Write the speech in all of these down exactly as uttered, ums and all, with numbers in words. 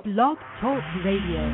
Blog Talk Radio.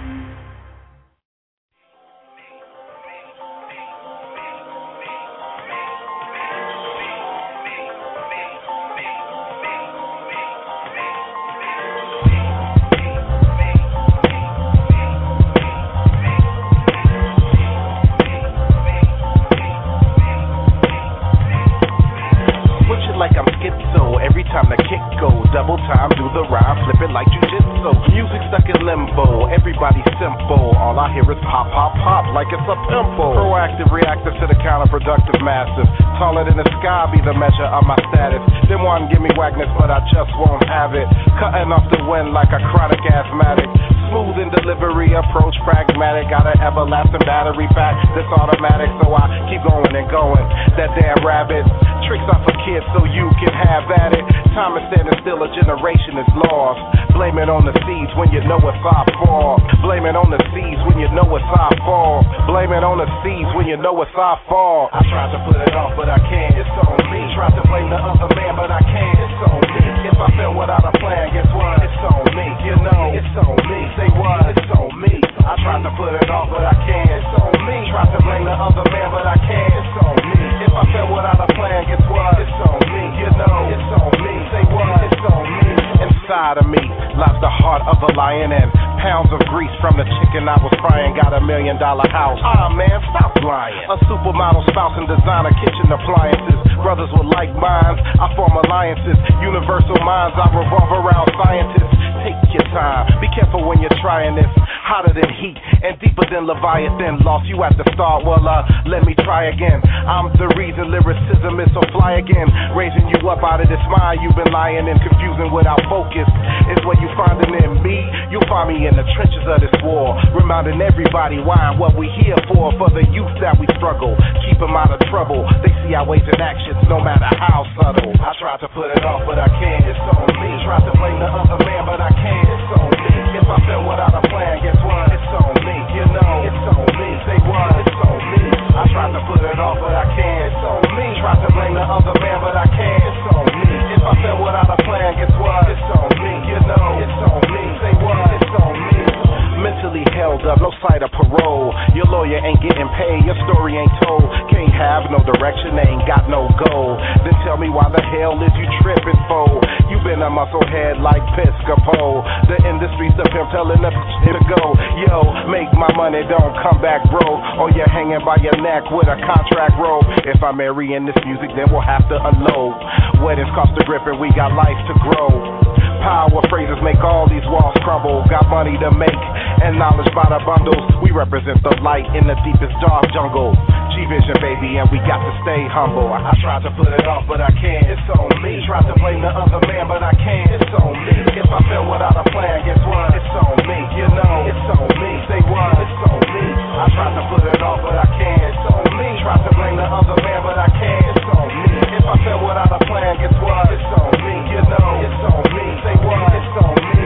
Double time, do the rhyme, flip it like jujitsu. Music stuck in limbo, everybody simple. All I hear is pop, pop, pop, like it's a pimple. Proactive, reactive to the counterproductive massive. Taller than the sky be the measure of my status. Them want give me wagness, but I just won't have it. Cutting off the wind like a chronic asthmatic. Smooth in delivery, approach pragmatic. Got an everlasting battery pack that's automatic, so I keep going and going. That damn rabbit tricks off a kid so you can have at it. Time is standing still, a generation is lost. Blame it on the seeds when you know it's our fault. Blame it on the seeds when you know it's our fault. Blame it on the seeds when you know it's our fault. I tried to put it off, but I can't. It's on me. Tried to blame the other man, but I can't. It's on me. If I fail without a plan, guess what? It's on me. You know, it's on me. Say what? It's on me. I tried to put it off, but I can't. It's on me. Tried to blame the other man, but I can't. It's on me. If I fail without a plan, guess what? It's on me. You know, it's on me. Say what? It's on me. Inside of me lies the heart of a lion and pounds of grease from the chicken I was frying. Got a million dollar house. Ah, man, stop lying. A supermodel spouse and designer kitchen appliances. Brothers with like minds, I form alliances. Universal minds, I revolve around scientists. Take your time, be careful when you're trying this. Hotter than heat and deeper than Leviathan. Lost you at the start, well, uh, let me try again. I'm the reason lyricism is so fly again. Raising you up out of this mind you've been lying and confusing without focus. Is what you finding in me. You'll find me in the trenches of this war, reminding everybody why and what we here for. For the youth that we struggle, keep them out of trouble. They see our ways and actions, no matter how subtle. I tried to put it off, but I can't. It's on me. Tried to blame the other man, but I can't. It's on me. If I fail without a plan, guess what? It's on me. You know, it's on me. Say what? It's on me. I tried to put it off, but I can't. It's on me. Tried to blame the other man, but I can't. It's on me. If I fail without a plan, guess what? It's on me. You know, it's on me. Say what? It's on me. Mentally held up, no sight of parole. Your lawyer ain't getting paid, your story ain't told. Can't have no direction, ain't got no goal. Then tell me why the hell is you tripping for? You been a musclehead like Piscopo. The industry's the pimp telling the to go. Yo, make my money, don't come back broke. Or you're hanging by your neck with a contract rope. If I'm marrying this music, then we'll have to unload. Weddings cost a grip and we got life to grow. Power phrases make all these walls crumble. Got money to make and knowledge by the bundles. We represent the light in the deepest dark jungle. G-Vision, baby, and we got to stay humble. I tried to put it off, but I can't. It's on me. Tried to blame the other man, but I can't. It's on me. If I fail without a plan, guess what? It's on me. You know, it's on me. Say what? It's on me. I tried to put it off, but I can't. It's on me. Tried to blame the other man, but I can't. It's on me. If I fail without a plan, guess what? It's on me. You know, it's on me. Say what? It's on me.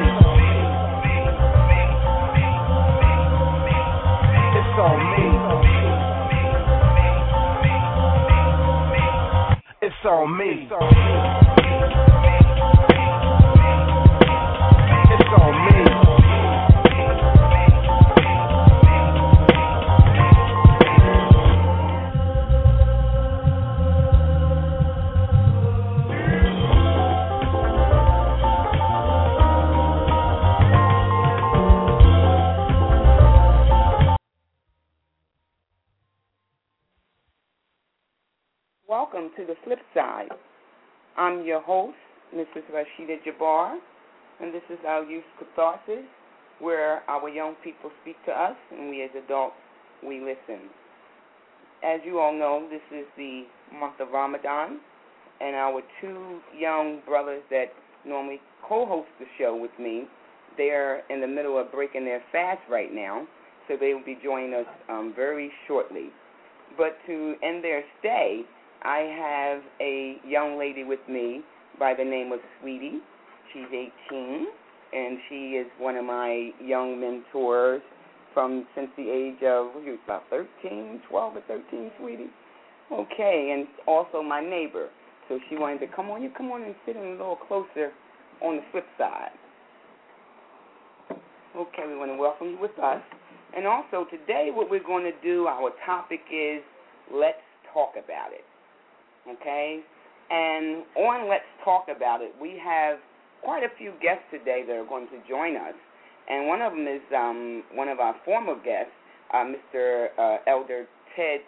It's on me. It's on me. It's on me. It's on me. Welcome to the Flip Side. I'm your host, Missus Rashida Jabbar, and this is our youth catharsis, where our young people speak to us, and we as adults, we listen. As you all know, this is the month of Ramadan, and our two young brothers that normally co-host the show with me, they're in the middle of breaking their fast right now, so they will be joining us um, very shortly. But to end their stay, I have a young lady with me by the name of Sweetie. She's eighteen, and she is one of my young mentors from since the age of, what was about thirteen, twelve or thirteen, Sweetie? Okay, and also my neighbor. So she wanted to come on, you come on and sit in a little closer on the flip side. Okay, we want to welcome you with us. And also today what we're going to do, our topic is Let's Talk About It. Okay? And on Let's Talk About It, we have quite a few guests today that are going to join us. And one of them is um, one of our former guests, uh, Mister Uh, Elder Ted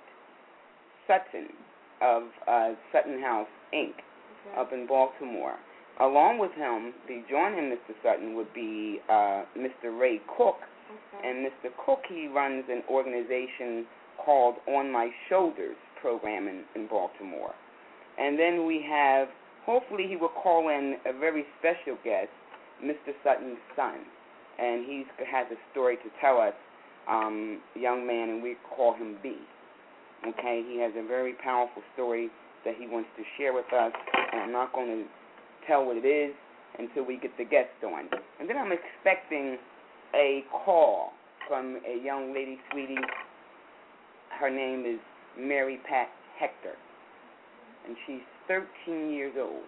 Sutton of uh, Sutton House, Incorporated, okay, up in Baltimore. Along with him, the joining Mister Sutton would be uh, Mister Ray Cook. Okay. And Mister Cook, he runs an organization called On My Shoulders program in, in Baltimore. And then we have, hopefully he will call in a very special guest, Mister Sutton's son. And he has a story to tell us, um, young man, and we call him B. Okay, he has a very powerful story that he wants to share with us, and I'm not going to tell what it is until we get the guest on. And then I'm expecting a call from a young lady, sweetie. Her name is Mary Pat Hector, and she's thirteen years old.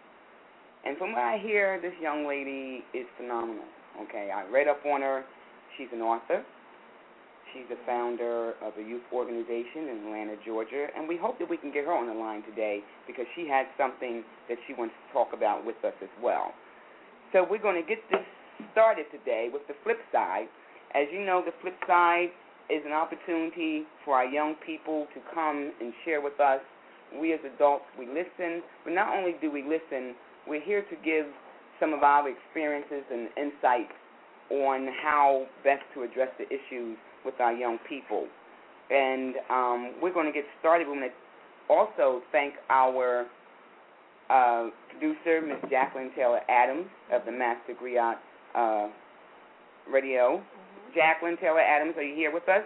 And from what I hear, this young lady is phenomenal. Okay, I read up on her. She's an author. She's the founder of a youth organization in Atlanta, Georgia, and we hope that we can get her on the line today because she has something that she wants to talk about with us as well. So we're going to get this started today with the flip side. As you know, the flip side is an opportunity for our young people to come and share with us. We as adults, we listen, but not only do we listen, we're here to give some of our experiences and insights on how best to address the issues with our young people. And um, we're going to get started. We're going to also thank our uh, producer, Miss Jacqueline Taylor Adams of the Master Griot uh, Radio. Mm-hmm. Jacqueline Taylor Adams, are you here with us?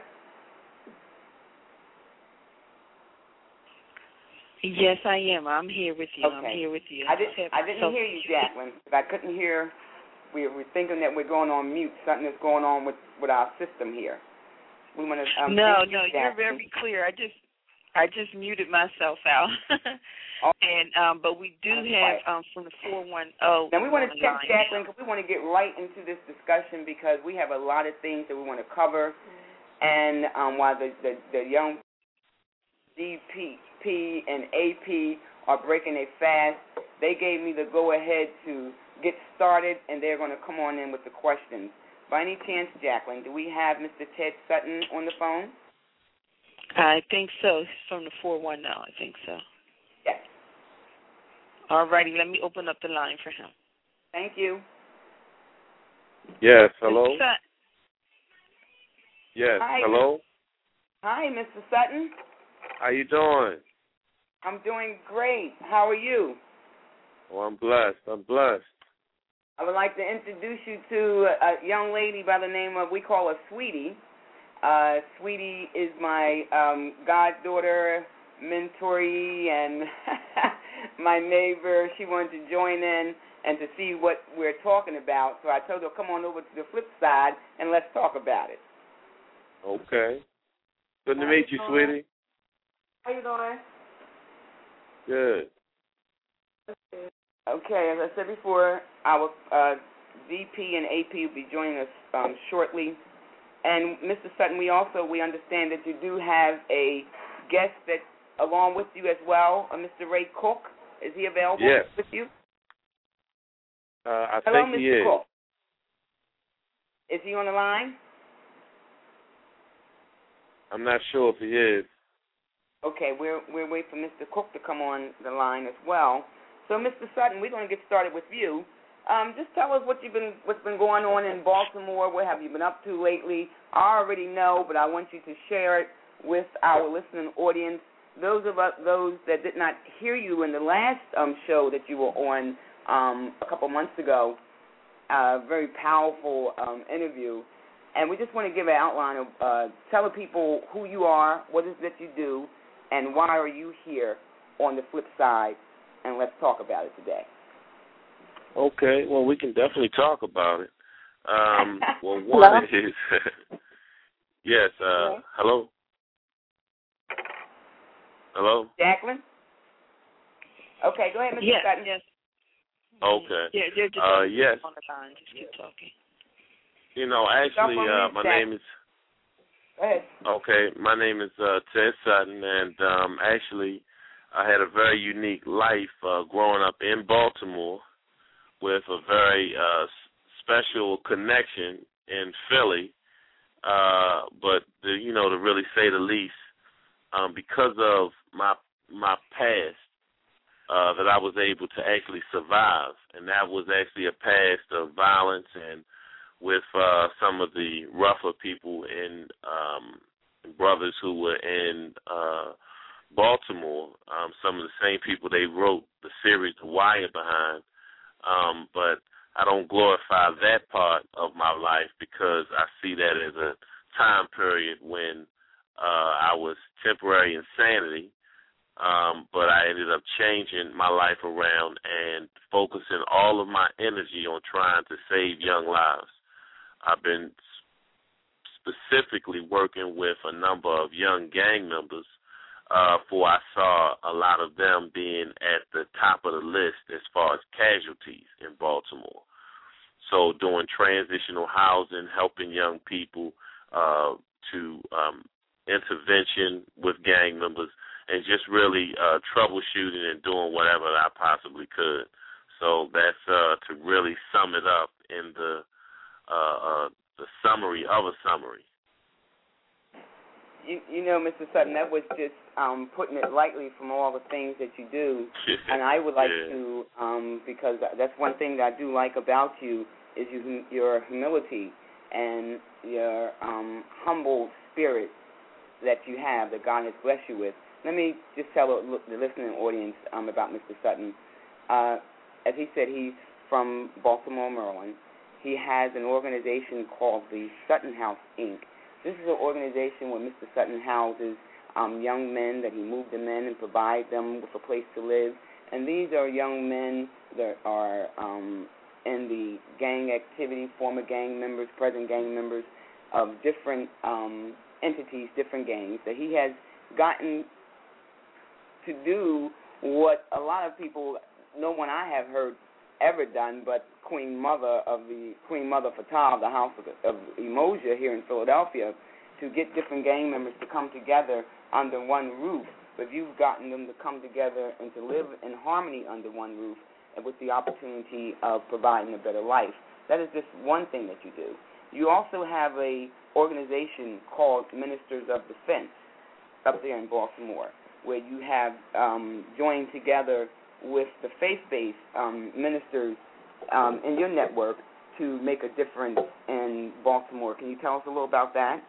Yes, I am. I'm here with you. Okay. I'm here with you. I, did, I didn't hear you, Jacqueline, because I couldn't hear. We're, we're thinking that we're going on mute. Something is going on with, with our system here. We want to. Um, no, no, you, you're very clear. I just, I just muted myself out. oh. And um, but we do have um, from the four one zero. Now we want to check Jacqueline because we want to get right into this discussion because we have a lot of things that we want to cover, mm-hmm. and um, while the, the the young D P P and A P are breaking a fast, they gave me the go ahead to get started, and they're going to come on in with the questions. By any chance, Jacqueline, do we have Mister Ted Sutton on the phone? I think so. He's from the four one zero. I think so. Yes. All righty. Let me open up the line for him. Thank you. Yes. Hello. Mister Sutton. Yes. Hi. Hello. Hi, Mister Sutton. How you doing? I'm doing great. How are you? Oh, I'm blessed. I'm blessed. I would like to introduce you to a young lady by the name of, we call her Sweetie. Uh, Sweetie is my um, goddaughter, mentoree, and my neighbor. She wanted to join in and to see what we're talking about. So I told her, come on over to the flip side and let's talk about it. Okay. Good to meet you, Sweetie. How you doing? Good. Okay, as I said before, our uh, V P and A P will be joining us um, shortly. And Mister Sutton, we also, we understand that you do have a guest that, along with you as well, uh, Mister Ray Cook. Is he available yes. with you? Uh, I Hello, think Mister he is. Cook. Is he on the line? I'm not sure if he is. Okay, we're we're waiting for Mister Cook to come on the line as well. So, Mister Sutton, we're going to get started with you. Um, just tell us what you've been, what's been going on in Baltimore. What have you been up to lately? I already know, but I want you to share it with our listening audience. Those of us, those that did not hear you in the last um, show that you were on um, a couple months ago, a very powerful um, interview, and we just want to give an outline of uh, tell the people who you are, what is it that you do, and why are you here on the flip side. And let's talk about it today. Okay, well, we can definitely talk about it. Um, well, one is, yes, uh, hello? Hello? Jacqueline? Okay, go ahead, Mister Yes, Sutton. yes. Okay. Yeah, they're just uh, yes. on the line. Just keep talking. You know, actually, uh, my name is. Go ahead. Okay, my name is uh, Ted Sutton, and um, actually, I had a very unique life uh, growing up in Baltimore with a very uh, special connection in Philly. Uh, but the, you know, to really say the least, um, because of my my past, uh, that I was able to actually survive, and that was actually a past of violence and with uh, some of the rougher people in um, brothers who were in uh, Baltimore. Um, some of the same people they wrote the series The Wire behind, um, but I don't glorify that part of my life because I see that as a time period when uh, I was temporary insanity, um, but I ended up changing my life around and focusing all of my energy on trying to save young lives. I've been specifically working with a number of young gang members, uh, for I saw a lot of them being at the top of the list as far as casualties in Baltimore. So doing transitional housing, helping young people uh, to um, intervention with gang members, and just really uh, troubleshooting and doing whatever I possibly could. So that's uh, to really sum it up in the uh, uh, the summary of a summary. You, you know, Mister Sutton, that was just um, putting it lightly from all the things that you do. And I would like yeah. to, um, because that's one thing that I do like about you, is you, your humility and your um, humble spirit that you have, that God has blessed you with. Let me just tell the listening audience um, about Mister Sutton. Uh, as he said, he's from Baltimore, Maryland. He has an organization called the Sutton House, Incorporated. This is an organization where Mister Sutton houses um, young men, that he moves them in and provides them with a place to live. And these are young men that are um, in the gang activity, former gang members, present gang members of different um, entities, different gangs, that he has gotten to do what a lot of people, no one I have heard ever done, but Queen Mother of the Queen Mother Fatah of the House of, of Emoja here in Philadelphia, to get different gang members to come together under one roof. But you've gotten them to come together and to live in harmony under one roof, and with the opportunity of providing a better life. That is just one thing that you do. You also have a organization called Ministers of Defense up there in Baltimore, where you have um, joined together with the faith-based um, ministers um, in your network to make a difference in Baltimore. Can you tell us a little about that?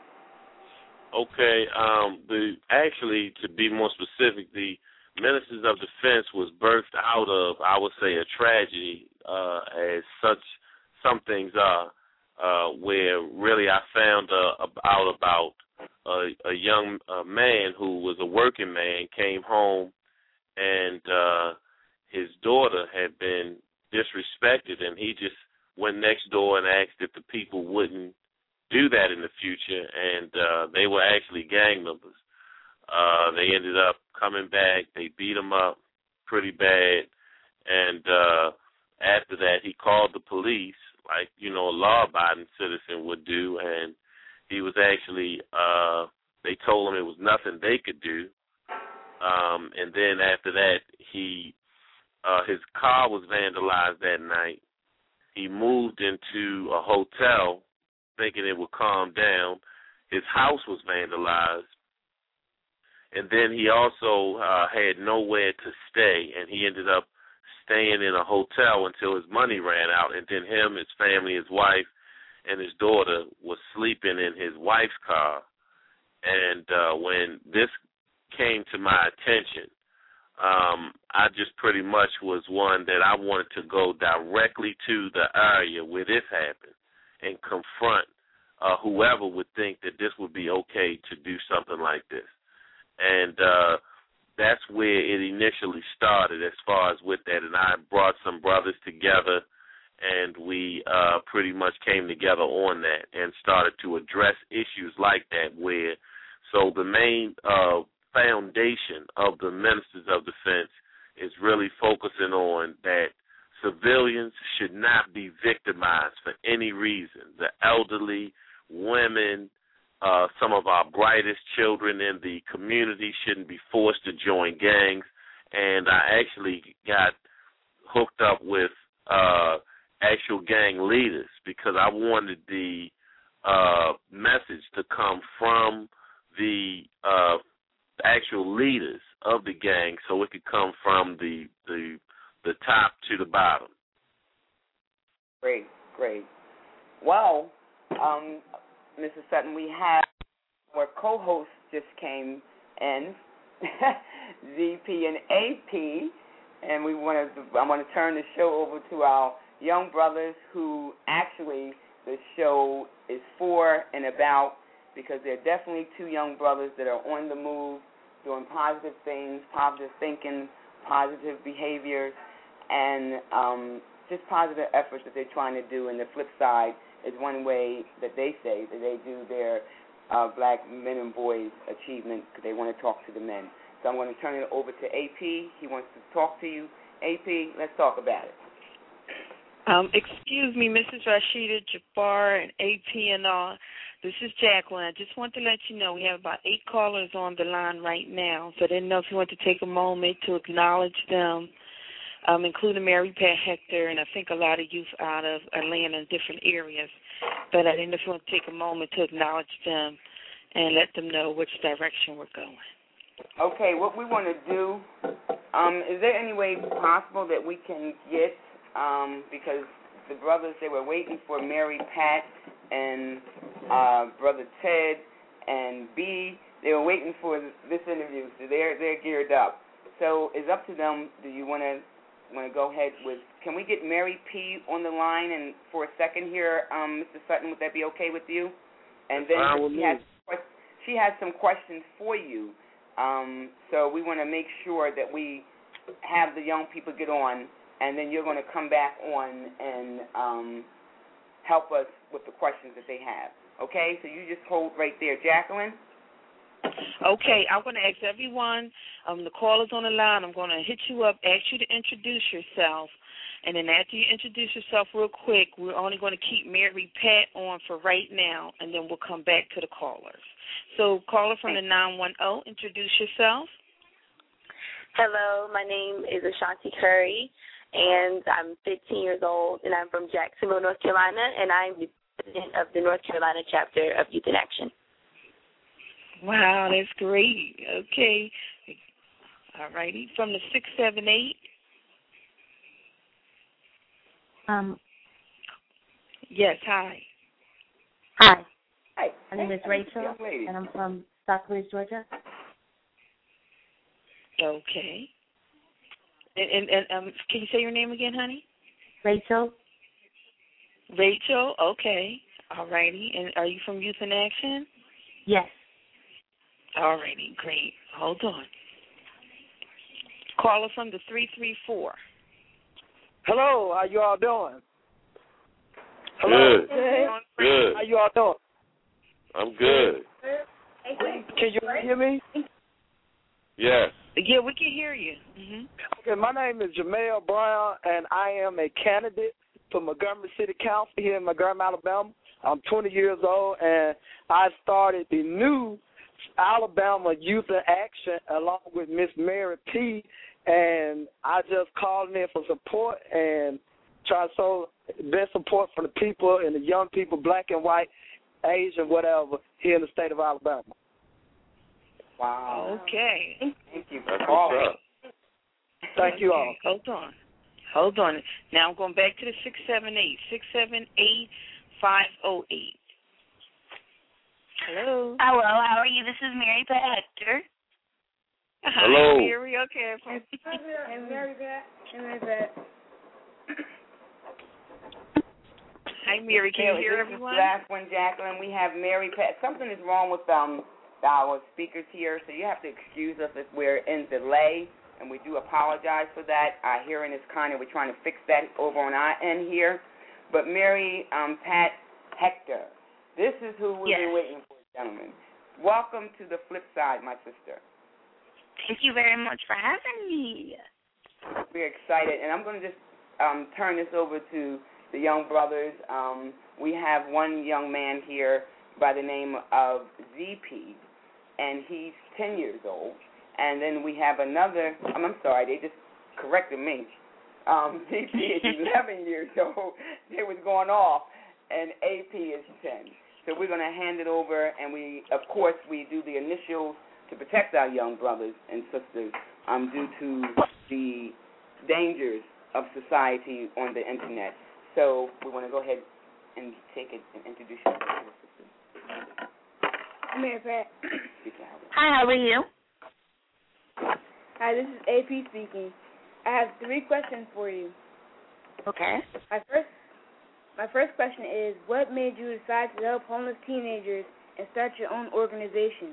Okay. Um, the actually, to be more specific, the Ministers of Defense was birthed out of, I would say, a tragedy, uh, as such some things are, uh, where really I found uh, out about a, a young uh, man who was a working man, came home, and uh, his daughter had been disrespected, and he just went next door and asked if the people wouldn't do that in the future, and uh, they were actually gang members. Uh, they ended up coming back. They beat him up pretty bad, and uh, after that he called the police, like, you know, a law-abiding citizen would do, and he was actually, uh, they told him it was nothing they could do, um, and then after that he Uh, his car was vandalized that night. He moved into a hotel thinking it would calm down. His house was vandalized. And then he also uh, had nowhere to stay, and he ended up staying in a hotel until his money ran out. And then him, his family, his wife, and his daughter was sleeping in his wife's car. And uh, when this came to my attention, Um, I just pretty much was one that I wanted to go directly to the area where this happened and confront uh, whoever would think that this would be okay to do something like this. And uh, that's where it initially started as far as with that. And I brought some brothers together, and we uh, pretty much came together on that and started to address issues like that where, so the main uh foundation of the Ministers of Defense is really focusing on that civilians should not be victimized for any reason. The elderly, women, uh, some of our brightest children in the community shouldn't be forced to join gangs. And I actually got hooked up with uh, actual gang leaders because I wanted the uh, message to come from the uh, actual leaders of the gang, so it could come from the the the top to the bottom. Great, great. Well, um, Missus Sutton, we have our co-hosts just came in, Z P and A P, and we want to. I want to turn the show over to our young brothers, who actually the show is for and about, because there are definitely two young brothers that are on the move, doing positive things, positive thinking, positive behaviors, and um, just positive efforts that they're trying to do. And the flip side is one way that they say that they do their uh, black men and boys achievement, because they want to talk to the men. So I'm going to turn it over to A P. He wants to talk to you. A P, let's talk about it. Um, excuse me, Missus Rashida Jabbar and A P and all. This is Jacqueline. I just want to let you know we have about eight callers on the line right now, so I didn't know if you want to take a moment to acknowledge them, um, including Mary Pat Hector, and I think a lot of youth out of Atlanta and different areas. But I didn't know if you want to take a moment to acknowledge them and let them know which direction we're going. Okay, what we want to do, um, is there any way possible that we can get, um, because the brothers, they were waiting for Mary Pat and uh, Brother Ted and B, they were waiting for this interview, so they're they're geared up. So it's up to them. Do you want to want to go ahead with? Can we get Mary P on the line and for a second here, um, Mister Sutton? Would that be okay with you? And then she has she has some questions for you. Um, so we want to make sure that we have the young people get on, and then you're going to come back on and um, help us with the questions that they have. Okay? So you just hold right there. Jacqueline? Okay, I'm going to ask everyone, um, the callers on the line, I'm going to hit you up, ask you to introduce yourself, and then after you introduce yourself real quick, we're only going to keep Mary Pat on for right now, and then we'll come back to the callers. So caller from the nine one zero, introduce yourself. Hello, my name is Ashanti Curry, and I'm fifteen years old, and I'm from Jacksonville, North Carolina, and I'm the president of the North Carolina chapter of Youth in Action. Wow, that's great. Okay. All righty. From the six seven eight. Um. Yes, hi. Hi. Hi. My name is Rachel, and I'm from Stockbridge, Georgia. Okay. And, and, and um, can you say your name again, honey? Rachel. Rachel, okay. All righty. And are you from Youth in Action? Yes. All righty, great. Hold on. Caller from the three three four. Hello, how you all doing? Hello. Good. Good. How you all doing? I'm good. Can you hear me? Yes. Yeah, we can hear you. Mm-hmm. Okay, my name is Jamel Brown, and I am a candidate for Montgomery City Council here in Montgomery, Alabama. I'm twenty years old, and I started the new Alabama Youth in Action along with Miss Mary P., and I just called in for support and try to show best support for the people and the young people, black and white, Asian, whatever, here in the state of Alabama. Wow. Okay. Thank you for That's calling. what's up. Thank you all. Hold on. Hold on. Now I'm going back to the six seven eight. six seven eight, five oh eight. Hello. Hello, how are you? This is Mary Pat Hector. Hello. Hi, Mary. Okay. Hey, Mary Pat. Hey, Mary Pat. Hi, Mary. Can you Mary, hear this everyone? is the last one, Jacqueline. We have Mary Pat. Something is wrong with um our speakers here, so you have to excuse us if we're in delay, and we do apologize for that. Our hearing is kind of, we're trying to fix that over on our end here. But Mary um, Pat Hector, this is who we've Yes. been waiting for, gentlemen. Welcome to the flip side, my sister. Thank you very much for having me. We're excited, and I'm going to just um, turn this over to the young brothers. Um, we have one young man here by the name of Z P, and he's ten years old. And then we have another, I'm, I'm sorry, they just corrected me. Um, Z P is eleven years old. They was going off, and A P is ten. So we're going to hand it over, and we, of course, we do the initials to protect our young brothers and sisters um, due to the dangers of society on the Internet. So we want to go ahead and take it and introduce you to the sisters. I'm here, Pat. Hi, how are you? Hi, this is A P speaking. I have three questions for you. Okay. My first, my first question is, what made you decide to help homeless teenagers and start your own organization?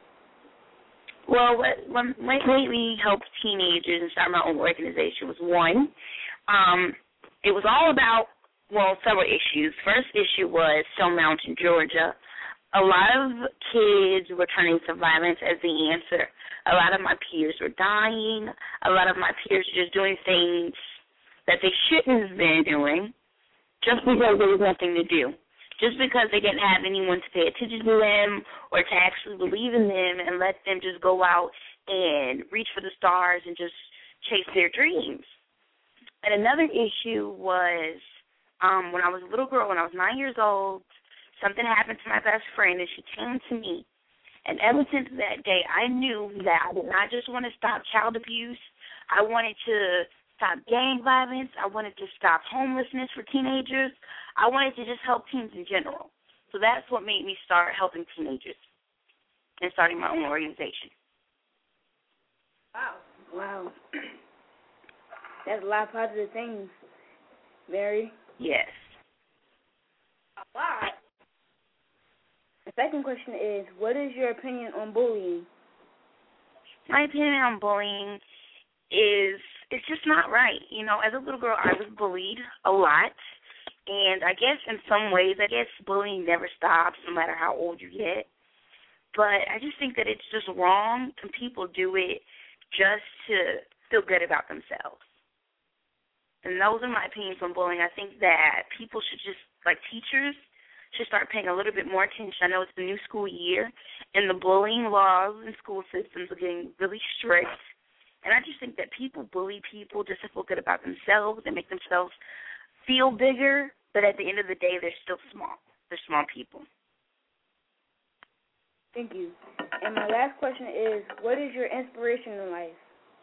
Well, what, what made me help teenagers and start my own organization was, one, um, it was all about, well, several issues. First issue was Stone Mountain, Georgia. A lot of kids were turning to violence as the answer. A lot of my peers were dying. A lot of my peers were just doing things that they shouldn't have been doing just because there was nothing to do, just because they didn't have anyone to pay attention to them or to actually believe in them and let them just go out and reach for the stars and just chase their dreams. And another issue was um, when I was a little girl, when I was nine years old, something happened to my best friend, and she came to me. And ever since that day, I knew that I did not just want to stop child abuse. I wanted to stop gang violence. I wanted to stop homelessness for teenagers. I wanted to just help teens in general. So that's what made me start helping teenagers and starting my own organization. Wow. Wow. That's a lot of positive things, Mary. Yes. A lot. The second question is, what is your opinion on bullying? My opinion on bullying is it's just not right. You know, as a little girl, I was bullied a lot. And I guess in some ways, I guess bullying never stops no matter how old you get. But I just think that it's just wrong when people do it just to feel good about themselves. And those are my opinions on bullying. I think that people should just, like teachers, should start paying a little bit more attention. I know it's the new school year, and the bullying laws in school systems are getting really strict. And I just think that people bully people just to feel good about themselves and make themselves feel bigger, but at the end of the day, they're still small. They're small people. Thank you. And my last question is, what is your inspiration in life?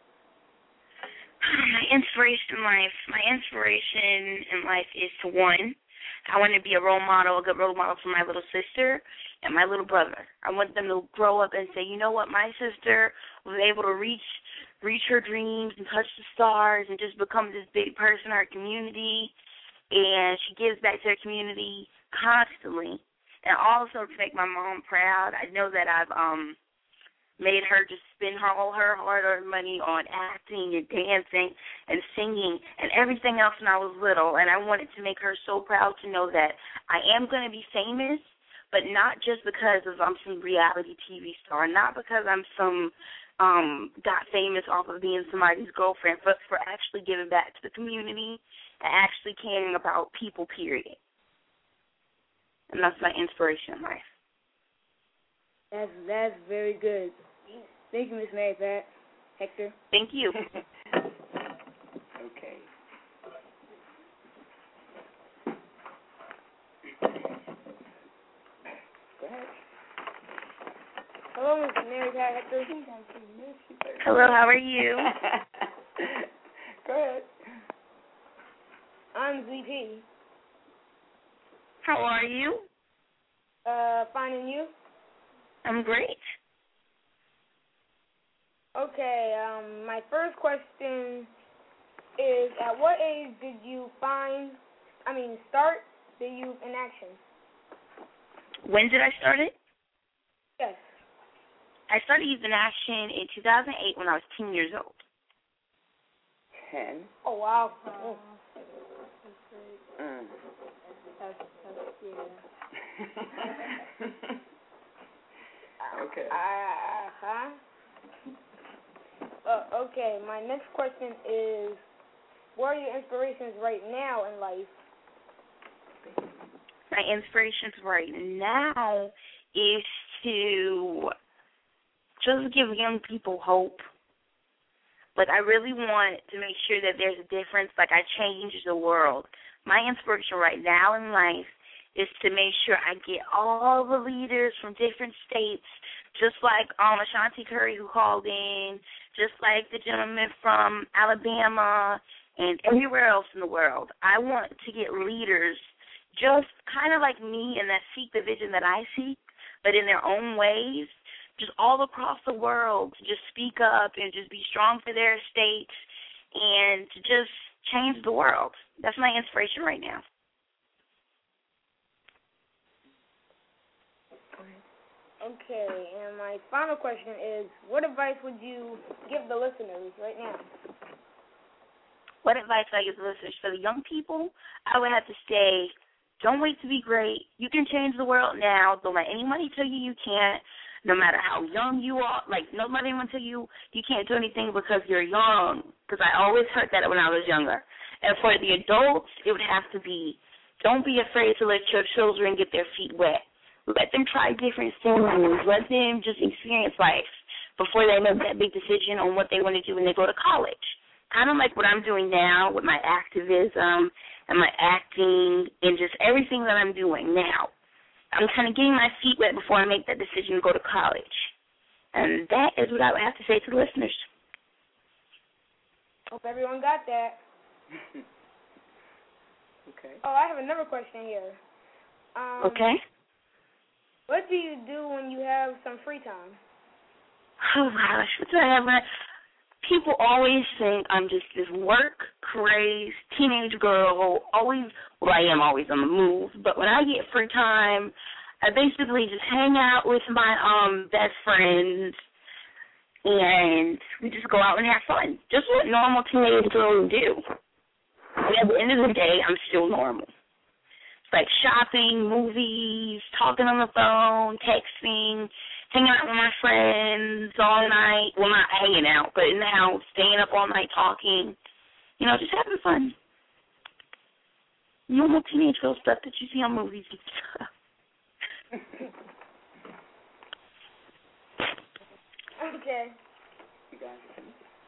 My inspiration in life, my inspiration in life is to, one, I want to be a role model, a good role model for my little sister and my little brother. I want them to grow up and say, you know what, my sister was able to reach reach her dreams and touch the stars and just become this big person in her community, and she gives back to her community constantly. And also to make my mom proud, I know that I've um made her just spend her, all her hard-earned money on acting and dancing and singing and everything else when I was little. And I wanted to make her so proud to know that I am going to be famous, but not just because of I'm some reality T V star, not because I'm some um, got famous off of being somebody's girlfriend, but for actually giving back to the community and actually caring about people, period. And that's my inspiration in life. That's that's very good. Thank you, Miss Mary Pat. Hector. Thank you. Okay. Go ahead. Hello, Miss Mary Pat. Hector. Hello, how are you? Go ahead. I'm Z P. How are you? Uh, finding you. I'm great. Okay, um, my first question is, at what age did you find, I mean, start the youth in action? When did I start it? Yes. I started youth in action in two thousand eight when I was ten years old. Ten? Oh, wow. Oh. Mm. That's, that's, yeah. Okay. Uh-huh. Uh, okay, my next question is, what are your inspirations right now in life? My inspirations right now is to just give young people hope. Like, I really want to make sure that there's a difference, like I change the world. My inspiration right now in life is to make sure I get all the leaders from different states, just like um, Ashanti Curry who called in, just like the gentleman from Alabama and everywhere else in the world. I want to get leaders just kind of like me and that seek the vision that I seek, but in their own ways, just all across the world to just speak up and just be strong for their states and to just change the world. That's my inspiration right now. Okay, and my final question is, what advice would you give the listeners right now? What advice would I give the listeners? For the young people, I would have to say, don't wait to be great. You can change the world now. Don't let anybody tell you you can't. No matter how young you are, like, don't let anyone tell you you can't do anything because you're young, because I always heard that when I was younger. And for the adults, it would have to be, don't be afraid to let your children get their feet wet. Let them try different things. Let them just experience life before they make that big decision on what they want to do when they go to college. Kind of like what I'm doing now with my activism and my acting and just everything that I'm doing now. I'm kind of getting my feet wet before I make that decision to go to college. And that is what I would have to say to the listeners. Hope everyone got that. Okay. Oh, I have another question here. Um, okay. What do you do when you have some free time? Oh, gosh. What do I have? People always think I'm just this work-crazed teenage girl, always, well, I am always on the move, but when I get free time, I basically just hang out with my um best friends, and we just go out and have fun. Just what normal teenage girls do. And at the end of the day, I'm still normal. It's like shopping, movies, talking on the phone, texting, hanging out with my friends all night. Well, not hanging out, but in the house, staying up all night talking. You know, just having fun. Normal teenage girl stuff that you see on movies and stuff. Okay. You got it.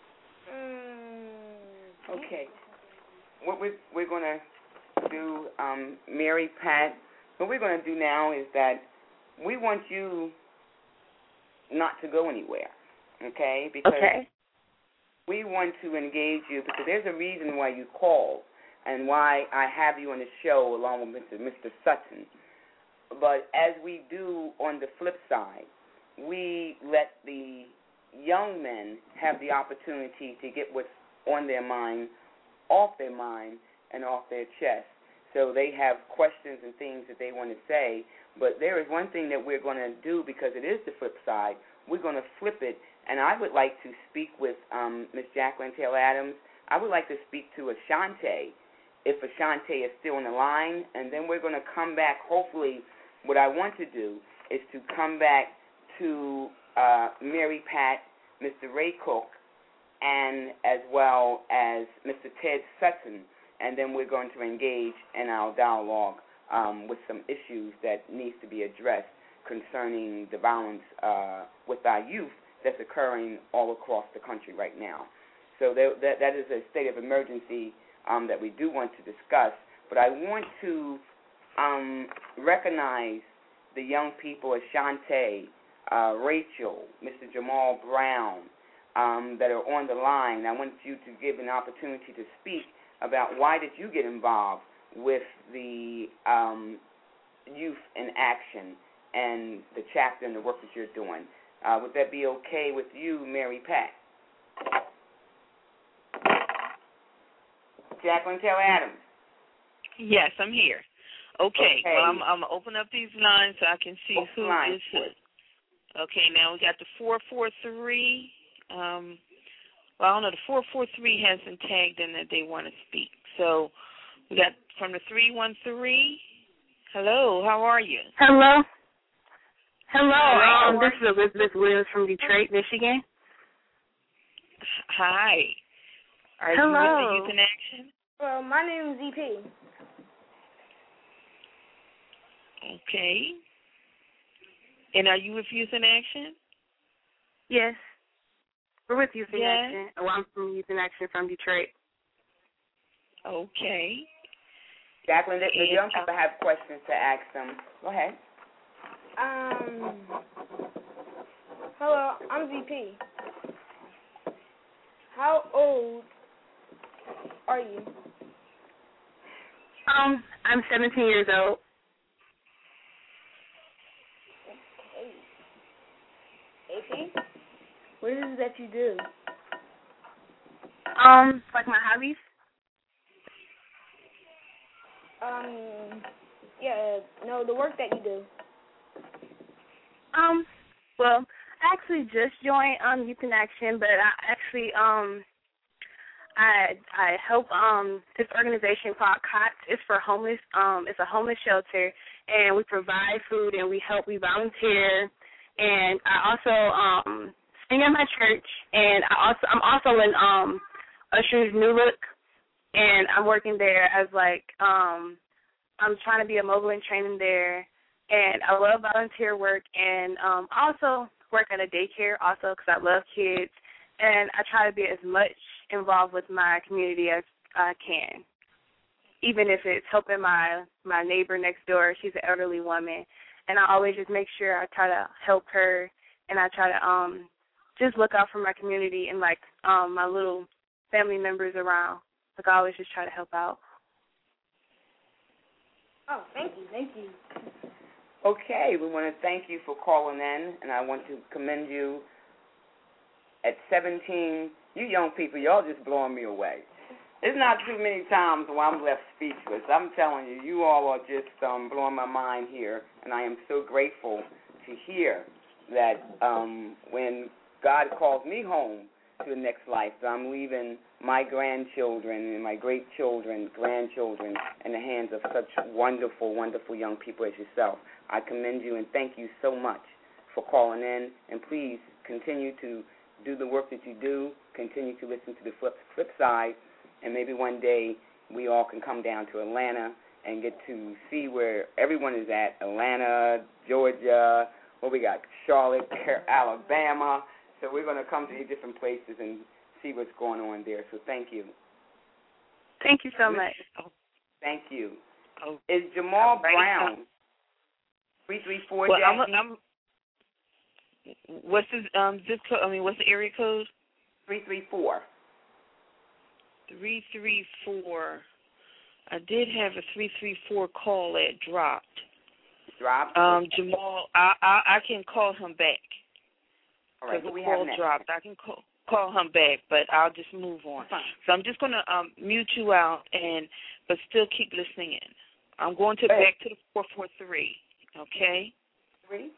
Mm. Okay. What we're, we're going to do, um, Mary Pat, what we're going to do now is that we want you not to go anywhere, okay? Because okay. we want to engage you because there's a reason why you called and why I have you on the show along with Mister Mister Sutton. But as we do on the flip side, we let the young men have the opportunity to get what's on their mind, off their mind, and off their chest. So they have questions and things that they want to say. But there is one thing that we're going to do because it is the flip side. We're going to flip it, and I would like to speak with um, Miss Jacqueline Taylor Adams. I would like to speak to Ashante, if Ashante is still on the line, and then we're going to come back. Hopefully, what I want to do is to come back to uh, Mary Pat, Mister Ray Cook, and as well as Mister Ted Sutton, and then we're going to engage in our dialogue um, with some issues that needs to be addressed concerning the violence uh, with our youth that's occurring all across the country right now. So there, that, that is a state of emergency um, that we do want to discuss, but I want to um, recognize the young people, Ashante, uh, Rachel, Mister Jamal Brown, um, that are on the line. I want you to give an opportunity to speak about why did you get involved with the um, Youth in Action and the chapter and the work that you're doing. Uh, would that be okay with you, Mary Pat? Jacqueline Taylor Adams. Yes, I'm here. Okay, okay. well, I'm, I'm going to open up these lines so I can see open who lines, is who. Okay, now we got the four four three. Um, well, I don't know, the four four three hasn't tagged in that they want to speak. So we got from the three one three. Hello, how are you? Hello. Hello, Hello. um, this is Elizabeth Williams from Detroit, Michigan. Hi. Are Hello. you with the Youth in Action? Well, my name is E P. Okay. And are you with Youth in Action? Yes. We're with Youth in Yes. Action. Oh, I'm from Youth in Action from Detroit. Okay. Jacqueline, the, the And, young uh, people have questions to ask them. Go ahead. Um, hello, I'm Z P. How old are you? Um, I'm seventeen years old. A P? What is it that you do? Um, like my hobbies. Um, yeah, no, the work that you do. Um, well, I actually just joined um Youth in Action, but I actually um I I help um this organization called COTS. It's for homeless. Um, it's a homeless shelter, and we provide food and we help. We volunteer, and I also um sing in my church, and I also I'm also in um Usher's New Look, and I'm working there as like um I'm trying to be a mogul in training there. And I love volunteer work, and um, I also work at a daycare also because I love kids, and I try to be as much involved with my community as I can, even if it's helping my, my neighbor next door. She's an elderly woman, and I always just make sure I try to help her, and I try to um, just look out for my community and, like, um, my little family members around. Like, I always just try to help out. Oh, thank you, thank you. Okay, we want to thank you for calling in, and I want to commend you. At seventeen, you young people, y'all just blowing me away. There's not too many times where I'm left speechless. I'm telling you, you all are just um, blowing my mind here, and I am so grateful to hear that um, when God calls me home to the next life, that I'm leaving my grandchildren and my great-children, grandchildren, in the hands of such wonderful, wonderful young people as yourself. I commend you and thank you so much for calling in, and please continue to do the work that you do, continue to listen to the flip, flip side, and maybe one day we all can come down to Atlanta and get to see where everyone is at, Atlanta, Georgia, what we got, Charlotte, Alabama. So we're going to come to these different places and see what's going on there. So thank you. Thank you so much. Thank you. Oh. Is Jamal Right. Brown three three four? Well, I'm, Jackie? I'm, what's the um zip code? I mean, what's the area code? three three four. Three three four. I did have a three three four call that dropped. Dropped. Um, Jamal, I, I I can call him back. All right. Because Who we the call have next? dropped. I can call call him back, but I'll just move on. Fine. So I'm just gonna um mute you out and but still keep listening in. I'm going to Hey. back to the four four three. Okay. Three.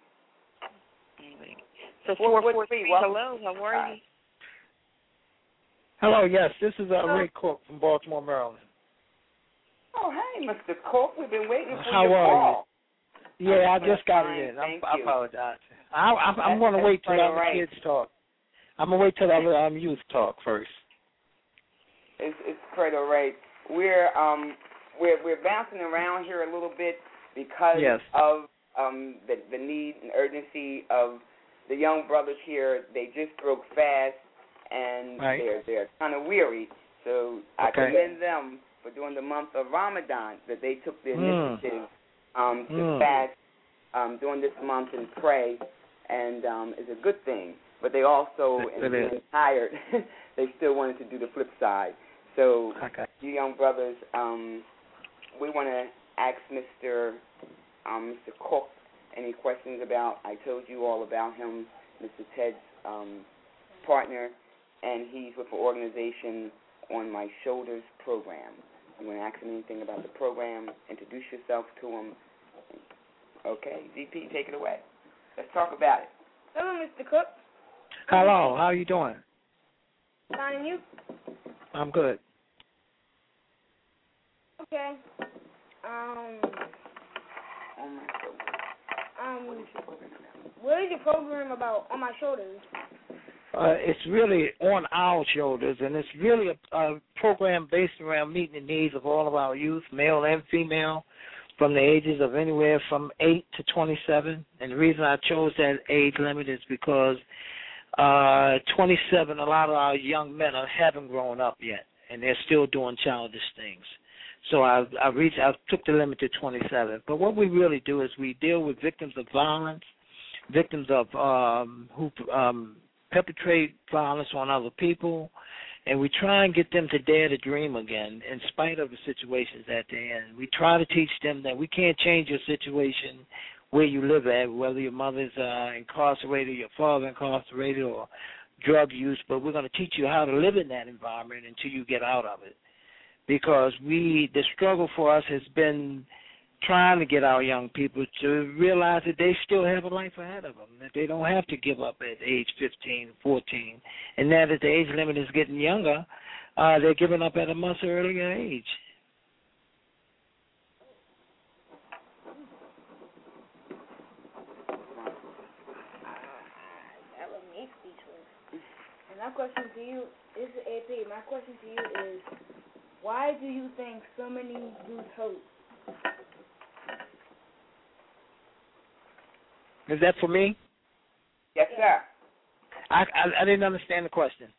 So Four, four four, four three, three. welcome. Hello. How are Hi. you? Hello, yes, this is uh, Ray Cook from Baltimore, Maryland. Oh, hey, Mister Cook. We've been waiting for How your are call. you? Yeah, I I'm just got fine, it in. I'm, thank I you. apologize. I, I, I'm That's- going to that's wait till quite the all other right. kids talk. I'm going to wait till the other um, youth talk first. It's, it's quite all right. We're um we're we're bouncing around here a little bit because Yes. of um the the need and urgency of the young brothers here. They just broke fast and Right. they're they're kind of weary. So I Okay. commend them for doing the month of Ramadan, that they took the Mm. initiative um to Mm. fast um during this month and pray, and um it's a good thing. But they also, It- in it is. being tired, they still wanted to do the flip side. So, Okay. you young brothers, um, we want to ask Mister Um, Mister Cook any questions about. I told you all about him, Mister Ted's um, partner, and he's with an organization on My Shoulders program. You want to ask him anything about the program? Introduce yourself to him. Okay, Z P, take it away. Let's talk about it. Hello, Mister Cook. Hello, how are you doing? Fine, and you? I'm good. Okay. Um, On My Shoulders. um, What is your program about? what is your program about? On My Shoulders. Uh, it's really on our shoulders, and it's really a, a program based around meeting the needs of all of our youth, male and female, from the ages of anywhere from eight to twenty-seven. And the reason I chose that age limit is because uh, twenty-seven, a lot of our young men are, haven't grown up yet, and they're still doing childish things. So I, I reached, I took the limit to twenty-seven. But what we really do is we deal with victims of violence, victims of um, who um, perpetrate violence on other people, and we try and get them to dare to dream again in spite of the situations that they're in. We try to teach them that we can't change your situation where you live at, whether your mother's uh, incarcerated, your father incarcerated, or drug use, but we're going to teach you how to live in that environment until you get out of it. Because we, the struggle for us has been trying to get our young people to realize that they still have a life ahead of them, that they don't have to give up at age fifteen, fourteen, and now that the age limit is getting younger, uh, they're giving up at a much earlier age. That was me speechless. And my question to you, this is A P, my question to you is, why do you think so many lose hope? Is that for me? Yes, sir. I, I, I didn't understand the question.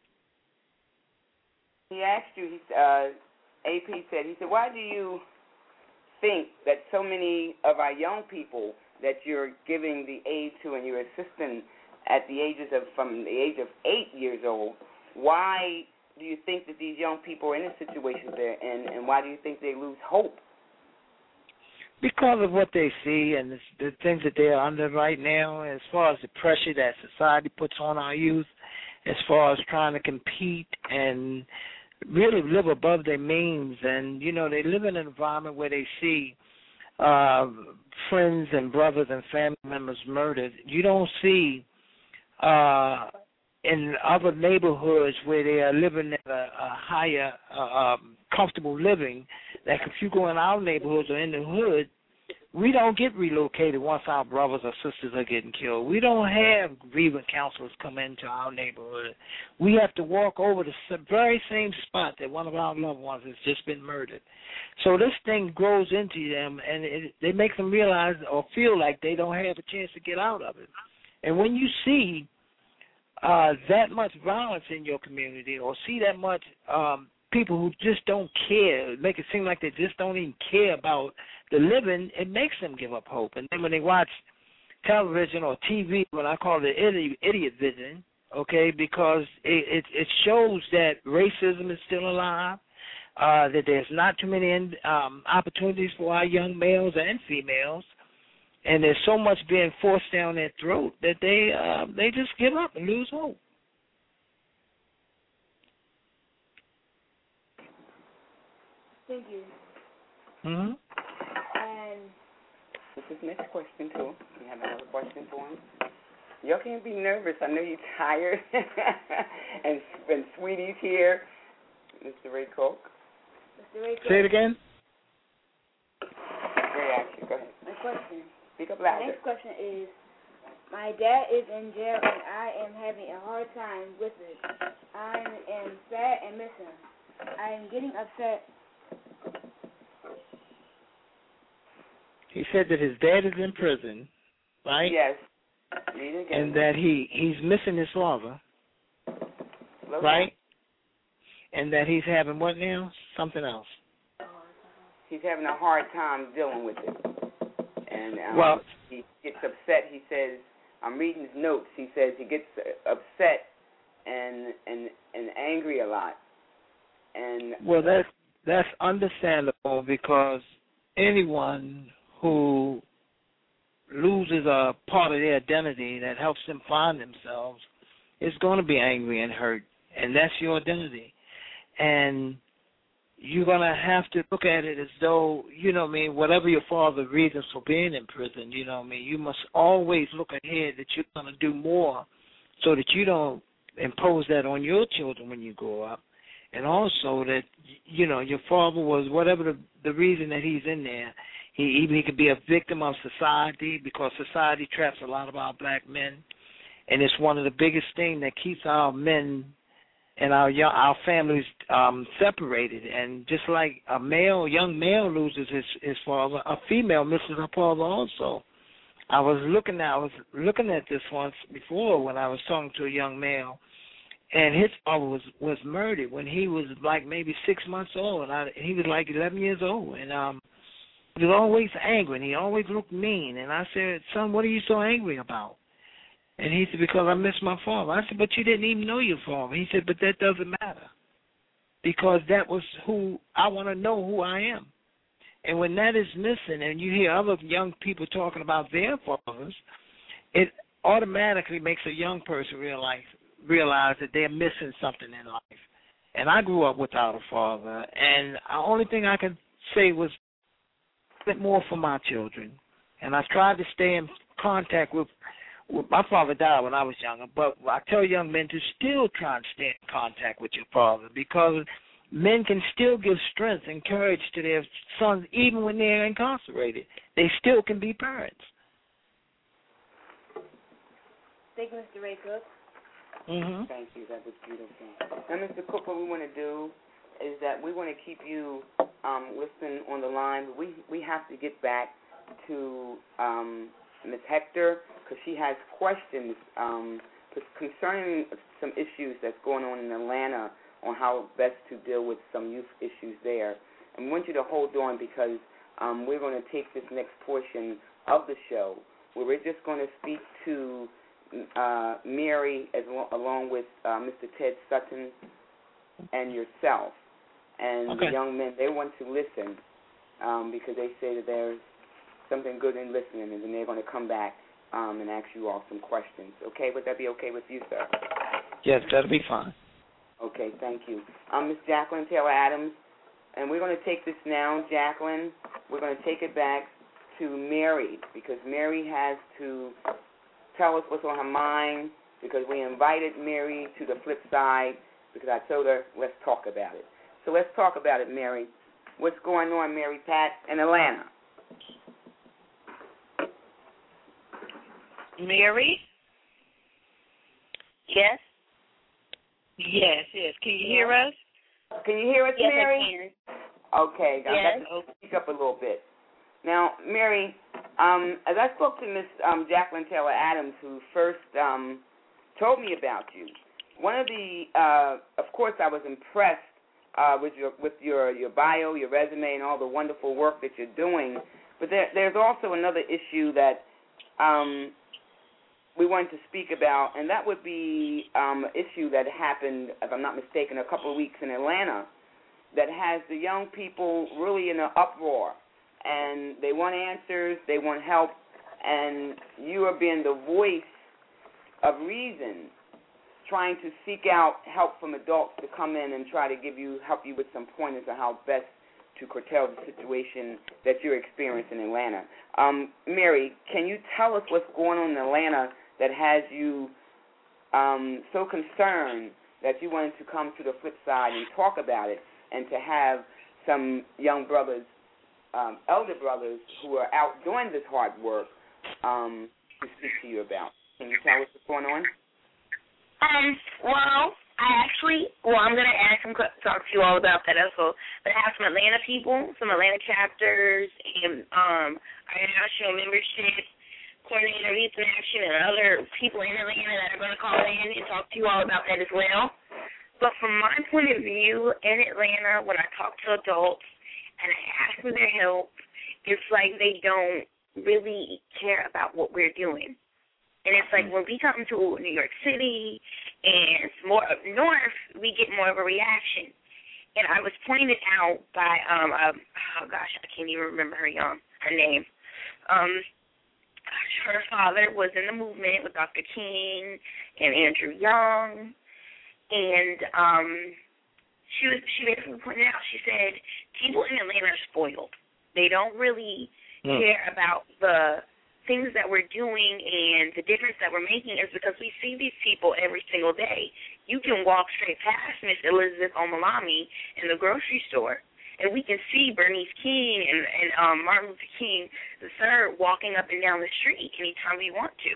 He asked you, he, uh, A P said, he said, why do you think that so many of our young people that you're giving the aid to and you're assisting at the ages of, from the age of eight years old, why do you think that these young people are in the situations they're in, and why do you think they lose hope? Because of what they see and the, the things that they're under right now, as far as the pressure that society puts on our youth, as far as trying to compete and really live above their means. And, you know, they live in an environment where they see uh, friends and brothers and family members murdered. You don't see uh, in other neighborhoods where they are living at a, a higher, uh, um, comfortable living, that if you go in our neighborhoods or in the hood, we don't get relocated once our brothers or sisters are getting killed. We don't have grievance counselors come into our neighborhood. We have to walk over the very same spot that one of our loved ones has just been murdered. So this thing grows into them, and it, it makes them realize or feel like they don't have a chance to get out of it. And when you see uh, that much violence in your community, or see that much um, people who just don't care, make it seem like they just don't even care about the living, it makes them give up hope. And then when they watch television or T V, what I call the idiot, idiot vision, okay, because it, it, it shows that racism is still alive, uh, that there's not too many um, opportunities for our young males and females, and there's so much being forced down their throat that they uh, they just give up and lose hope. Thank you. Mm-hmm. And this is next question, too. We have another question for him. Y'all can't be nervous. I know you're tired. and, and Sweetie's here. Mister Ray Coke. Mister Ray Coke. Say it again. Ray, ask you. Go ahead. My question. Speak up louder. My next question is, my dad is in jail and I am having a hard time with it. I am sad and miss him. I am getting upset. He said that his dad is in prison, right? Yes. Read it again. And that he, he's missing his father, Slow right? down. And that he's having what now? Something else. He's having a hard time dealing with it. And um, well, he gets upset. He says, I'm reading his notes. He says he gets upset and and and angry a lot. And well, that's that's understandable, because anyone who loses a part of their identity that helps them find themselves is going to be angry and hurt, and that's your identity. And you're going to have to look at it as though, you know what I mean, whatever your father's reasons for being in prison, you know what I mean, you must always look ahead that you're going to do more so that you don't impose that on your children when you grow up. And also that, you know, your father was, whatever the, the reason that he's in there, he, he could be a victim of society, because society traps a lot of our black men. and it's one of the biggest things that keeps our men and our young, our families um, separated. And just like a male, young male loses his, his father, a female misses her father also. I was looking at I was looking at this once before when I was talking to a young male, and his father was, was murdered when he was like maybe six months old, and I, he was like eleven years old, and um, he was always angry, and he always looked mean. And I said, son, what are you so angry about? And he said, because I miss my father. I said, but you didn't even know your father. He said, but that doesn't matter, because that was who I want to know who I am. And when that is missing, and you hear other young people talking about their fathers, it automatically makes a young person realize realize that they're missing something in life. And I grew up without a father, and the only thing I could say was bit more for my children. And I tried to stay in contact with, with my father died when I was younger, but I tell young men to still try and stay in contact with your father, because men can still give strength and courage to their sons even when they're incarcerated. They still can be parents. Thank you, Mister Ray Cook. Mm-hmm. Thank you. That was beautiful. Now, Mister Cook, what we want to do is that we want to keep you um, listening on the line. But we, we have to get back to um, Miz Hector, because she has questions um, concerning some issues that's going on in Atlanta, on how best to deal with some youth issues there. And we want you to hold on, because um, we're going to take this next portion of the show where we're just going to speak to uh, Mary as well, along with uh, Mister Ted Sutton and yourself. And okay. The young men, they want to listen um, because they say that there's something good in listening, and then they're going to come back um, and ask you all some questions. Okay? Would that be okay with you, sir? Yes, that'll be fine. Okay, thank you. I'm Miss Jacqueline Taylor Adams, and we're going to take this now, Jacqueline. We're going to take it back to Mary, because Mary has to tell us what's on her mind, because we invited Mary to the flip side, because I told her, let's talk about it. So let's talk about it, Mary. What's going on, Mary Pat, in Atlanta? Mary? Yes? Yes, yes. Can you hear us? Can you hear us, yes, Mary? I can. Okay, I yes. got to speak up a little bit. Now, Mary, um, as I spoke to Miss um, Jacqueline Taylor Adams, who first um, told me about you, one of the, uh, of course, I was impressed uh, with your with your, your bio, your resume, and all the wonderful work that you're doing. But there, there's also another issue that um, we wanted to speak about, and that would be um, an issue that happened, if I'm not mistaken, a couple of weeks in Atlanta, that has the young people really in an uproar, and they want answers, they want help, and you are being the voice of reason, trying to seek out help from adults to come in and try to give you, help you with some pointers on how best to curtail the situation that you're experiencing in Atlanta. Um, Mary, can you tell us what's going on in Atlanta that has you um, so concerned that you wanted to come to the flip side and talk about it, and to have some young brothers, um, elder brothers, who are out doing this hard work um, to speak to you about? Can you tell us what's going on? Um, well, I actually, well, I'm going to ask some, talk to you all about that also, but I have some Atlanta people, some Atlanta chapters, and um, our national membership coordinator, Youth in Action, and other people in Atlanta that are going to call in and talk to you all about that as well. But from my point of view, in Atlanta, when I talk to adults and I ask for their help, it's like they don't really care about what we're doing. And it's like when we come to New York City and more up north, we get more of a reaction. And I was pointed out by, um, um oh gosh, I can't even remember her young, her name. Um, her father was in the movement with Doctor King and Andrew Young. And um, she was she basically pointed out, she said, people in Atlanta are spoiled. They don't really mm. care about the things that we're doing and the difference that we're making is because we see these people every single day. You can walk straight past Miss Elizabeth Omalami in the grocery store, and we can see Bernice King and, and um, Martin Luther King the third walking up and down the street anytime we want to.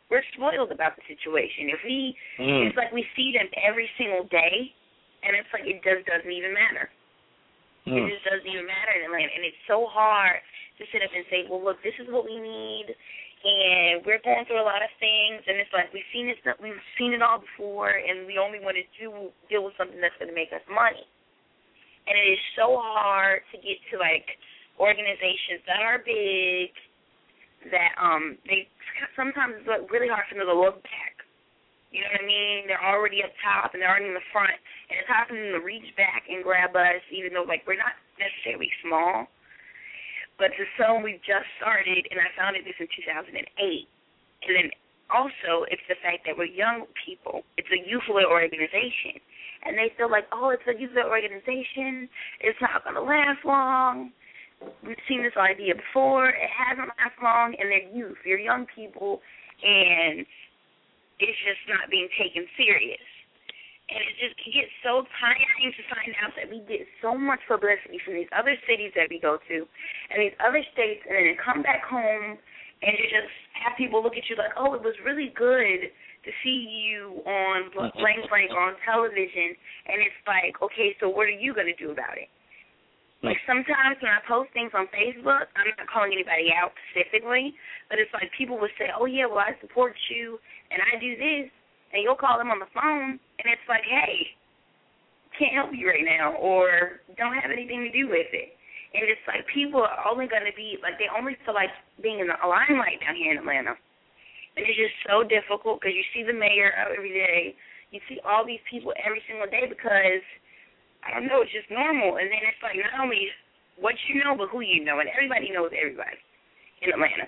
we're spoiled about the situation. If we, mm. it's like we see them every single day, and it's like it just doesn't even matter. Mm. It just doesn't even matter in Atlanta, and it's so hard to sit up and say, well, look, this is what we need, and we're going through a lot of things, and it's like we've seen it, we've seen it all before, and we only want to do deal with something that's going to make us money. And it is so hard to get to like organizations that are big, that um they sometimes it's like really hard for them to look back. You know what I mean? They're already up top and they're already in the front, and it's hard for them to reach back and grab us, even though like we're not necessarily small. But to some, we've just started, and I founded this in two thousand eight. And then also, it's the fact that we're young people. It's a youth-led organization. And they feel like, oh, it's a youth-led organization. It's not going to last long. We've seen this idea before. It hasn't lasted long, and they're youth. They're young people, and it's just not being taken serious. And it just it gets so tiring to find out that we get so much publicity from these other cities that we go to and these other states, and then come back home and you just have people look at you like, oh, it was really good to see you on blank blank or on television. And it's like, okay, so what are you going to do about it? Like sometimes when I post things on Facebook, I'm not calling anybody out specifically, but it's like people will say, oh, yeah, well, I support you and I do this. And you'll call them on the phone, and it's like, hey, can't help you right now, or don't have anything to do with it. And it's like people are only going to be, like they only feel like being in the limelight down here in Atlanta. And it's just so difficult because you see the mayor out every day. You see all these people every single day because, I don't know, it's just normal. And then it's like not only what you know, but who you know. And everybody knows everybody in Atlanta.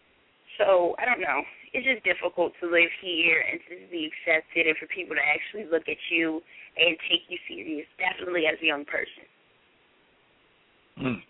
So, I don't know. It's just difficult to live here and to be accepted and for people to actually look at you and take you serious, definitely as a young person. Mm.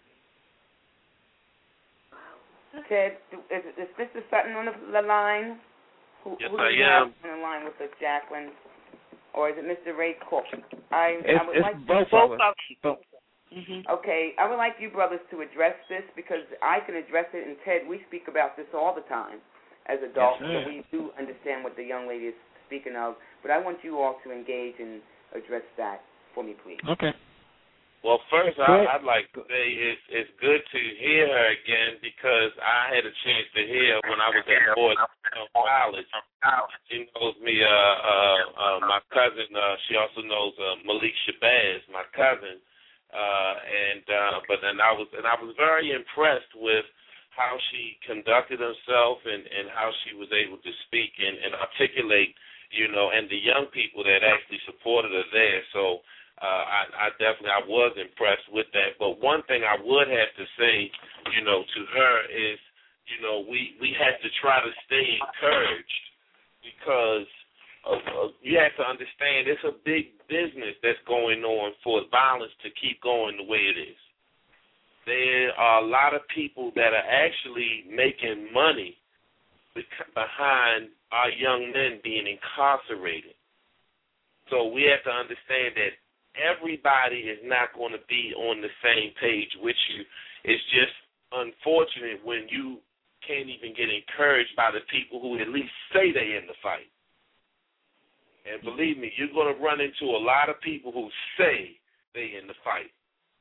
Ted, is, is Mister Sutton on the, the line? Who, yes, who I am. am. On the line with us, Jacqueline? Or is it Mister Ray Cook? I, it's, I would it's like both to, of us. Both. Mm-hmm. Okay, I would like you brothers to address this because I can address it, and Ted, we speak about this all the time as adults, yes, so we do understand what the young lady is speaking of, but I want you all to engage and address that for me, please. Okay. Well, first, I, I'd like to say it's, it's good to hear her again because I had a chance to hear when I was at Fort College. She knows me, uh, uh, uh, my cousin. Uh, she also knows uh, Malik Shabazz, my cousin. Uh, and uh, but then I was and I was very impressed with how she conducted herself and, and how she was able to speak and, and articulate, you know, and the young people that actually supported her there. So uh, I, I definitely I was impressed with that. But one thing I would have to say, you know, to her is, you know, we, we have to try to stay encouraged because uh, uh, you have to understand it's a big business that's going on for violence to keep going the way it is. There are a lot of people that are actually making money behind our young men being incarcerated. So we have to understand that everybody is not going to be on the same page with you. It's just unfortunate when you can't even get encouraged by the people who at least say they're in the fight. And believe me, you're going to run into a lot of people who say they're in the fight.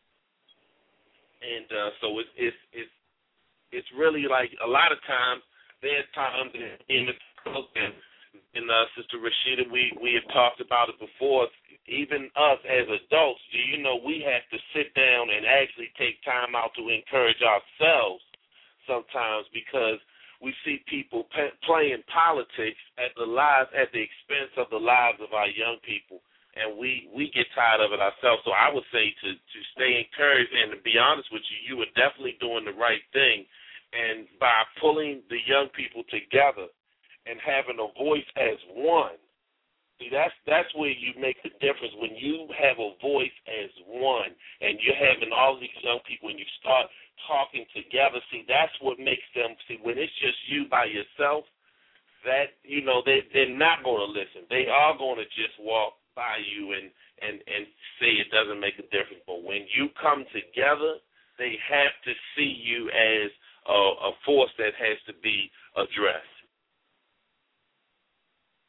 And uh, so it's it's it's it's really like a lot of times there's times in the and, and uh, Sister Rashida, we we have talked about it before. Even us as adults, do you know we have to sit down and actually take time out to encourage ourselves sometimes because we see people p- playing politics at the lives at the expense of the lives of our young people. And we, we get tired of it ourselves. So I would say to, to stay encouraged, and to be honest with you, you are definitely doing the right thing. And by pulling the young people together and having a voice as one, see, that's that's where you make the difference. When you have a voice as one and you're having all these young people and you start talking together, see, that's what makes them, see, when it's just you by yourself, that, you know, they, they're not going to listen. They are going to just walk by you and, and, and say it doesn't make a difference. But when you come together, they have to see you as a, a force that has to be addressed.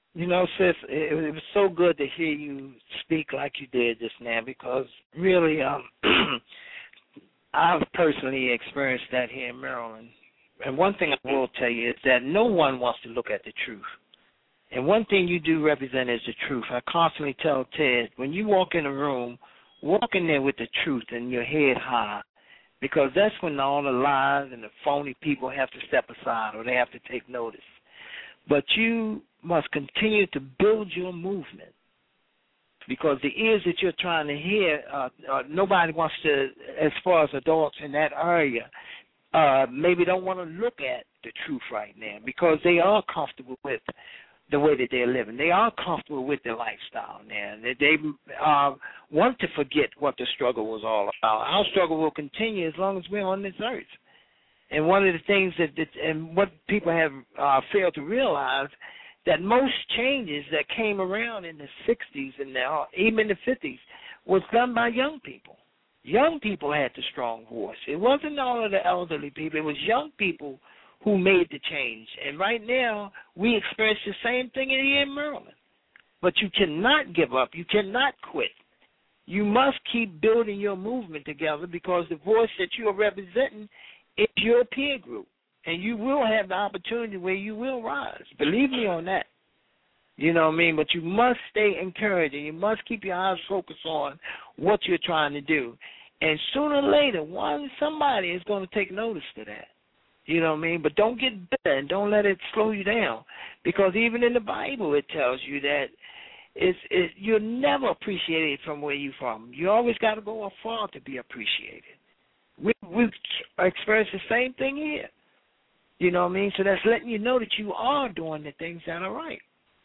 You know, sis, it, it was so good to hear you speak like you did just now because really um, I've personally experienced that here in Maryland. And one thing I will tell you is that no one wants to look at the truth. And one thing you do represent is the truth. I constantly tell Ted, when you walk in a room, walk in there with the truth and your head high, because that's when all the lies and the phony people have to step aside or they have to take notice. But you must continue to build your movement because the ears that you're trying to hear, uh, uh, nobody wants to, as far as adults in that area, uh, maybe don't want to look at the truth right now because they are comfortable with the way that they're living. They are comfortable with their lifestyle now. They, they uh, want to forget what the struggle was all about. Our struggle will continue as long as we're on this earth. And one of the things that, that and what people have uh, failed to realize, that most changes that came around in the sixties and now even the fifties was done by young people. Young people had the strong voice. It wasn't all of the elderly people. It was young people who made the change. And right now, we experience the same thing here in Maryland. But you cannot give up. You cannot quit. You must keep building your movement together because the voice that you are representing is your peer group. And you will have the opportunity where you will rise. Believe me on that. You know what I mean? But you must stay encouraged and you must keep your eyes focused on what you're trying to do. And sooner or later, one somebody is going to take notice to that. You know what I mean? But don't get bitter and don't let it slow you down. Because even in the Bible it tells you that it's, it, you're never appreciated from where you're from. You always got to go afar to be appreciated. We, we've experienced the same thing here. You know what I mean? So that's letting you know that you are doing the things that are right.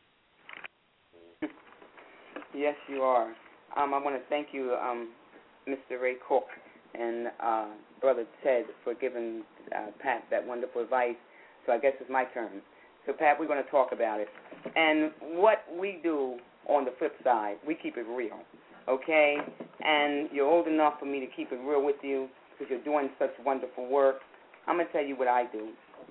Yes, you are. Um, I want to thank you, um, Mister Ray Cook and uh, Brother Ted for giving uh, Pat that wonderful advice. So I guess it's my turn. So, Pat, we're going to talk about it. And what we do on the flip side, we keep it real, okay? And you're old enough for me to keep it real with you because you're doing such wonderful work. I'm going to tell you what I do.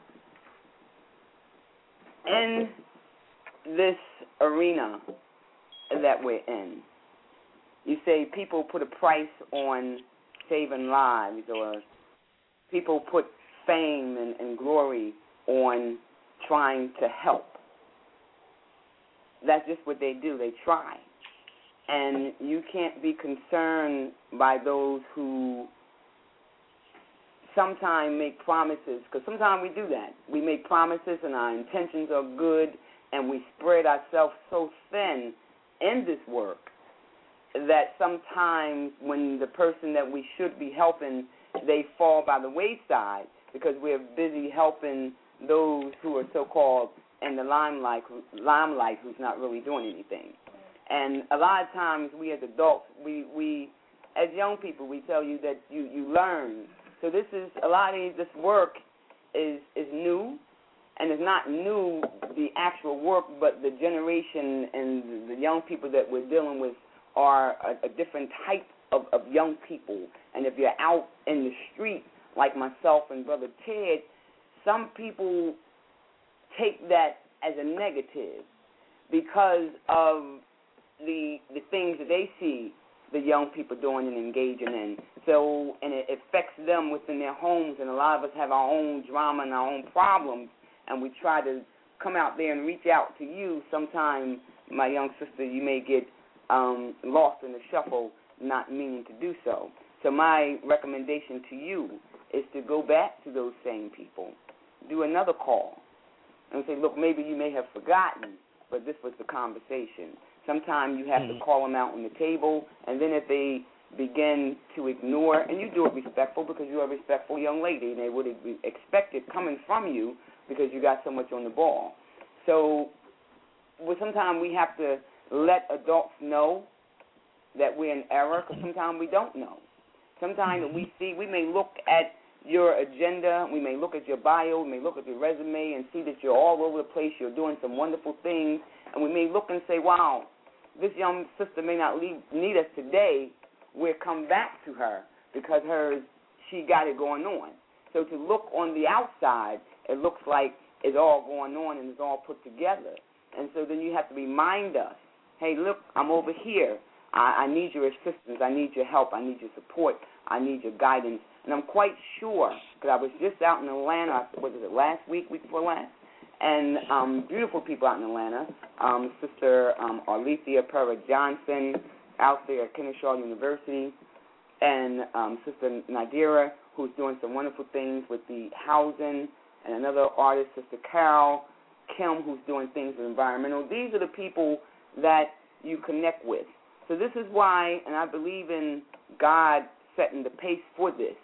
In this arena that we're in, you say people put a price on saving lives, or people put fame and, and glory on trying to help. That's just what they do. They try. And you can't be concerned by those who sometimes make promises, because sometimes we do that. We make promises and our intentions are good, and we spread ourselves so thin in this work that sometimes when the person that we should be helping, they fall by the wayside because we're busy helping those who are so-called in the limelight, limelight who's not really doing anything. And a lot of times we as adults, we, we as young people, we tell you that you, you learn. So this is, a lot of this work is is new, and it's not new, the actual work, but the generation and the young people that we're dealing with are a, a different type of, of young people. And if you're out in the street, like myself and Brother Ted, some people take that as a negative because of the the things that they see the young people doing and engaging in. So, and it affects them within their homes, and a lot of us have our own drama and our own problems, and we try to come out there and reach out to you. Sometimes, my young sister, you may get um, lost in the shuffle, not meaning to do so. So my recommendation to you is to go back to those same people, do another call, and say, look, maybe you may have forgotten, but this was the conversation. Sometimes you have mm-hmm. to call them out on the table, and then if they begin to ignore, and you do it respectful because you're a respectful young lady, and they would expect it coming from you because you got so much on the ball. So well, sometimes we have to let adults know that we're in error because sometimes we don't know. Sometimes mm-hmm. we see, we may look at your agenda, we may look at your bio, we may look at your resume and see that you're all over the place, you're doing some wonderful things, and we may look and say, wow, this young sister may not leave, need us today. We'll come back to her because her she got it going on. So to look on the outside, it looks like it's all going on and it's all put together. And so then you have to remind us, hey, look, I'm over here. I, I need your assistance. I need your help. I need your support. I need your guidance. And I'm quite sure, because I was just out in Atlanta, what was it, last week, week before last? And um, beautiful people out in Atlanta. Um, Sister um, Arlethea Perra Johnson out there at Kennesaw University. And um, Sister Nadira, who's doing some wonderful things with the housing. And another artist, Sister Carol Kim, who's doing things with environmental. These are the people that you connect with. So this is why, and I believe in God setting the pace for this.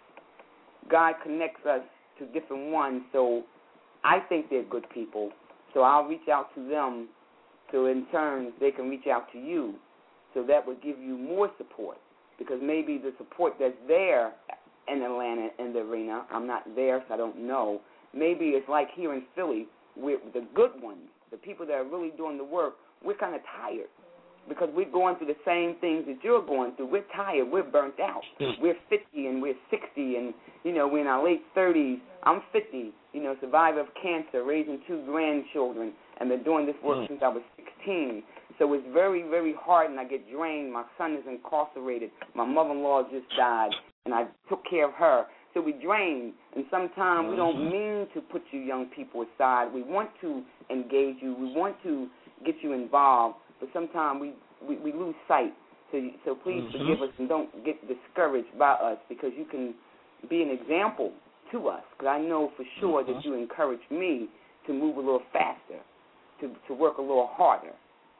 God connects us to different ones, so I think they're good people. So I'll reach out to them, so in turn they can reach out to you. So that would give you more support, because maybe the support that's there in Atlanta, in the arena, I'm not there, so I don't know. Maybe it's like here in Philly, with the good ones, the people that are really doing the work, we're kind of tired. Because we're going through the same things that you're going through. We're tired. We're burnt out. We're fifty and we're sixty and, you know, we're in our late thirties. I'm fifty, you know, survivor of cancer, raising two grandchildren, and been doing this work since I was sixteen. So it's very, very hard, and I get drained. My son is incarcerated. My mother-in-law just died, and I took care of her. So we drain, and sometimes we don't mean to put you young people aside. We want to engage you. We want to get you involved. But sometimes we, we, we lose sight. So so please mm-hmm. forgive us and don't get discouraged by us, because you can be an example to us. Because I know for sure mm-hmm. that you encourage me to move a little faster, to, to work a little harder.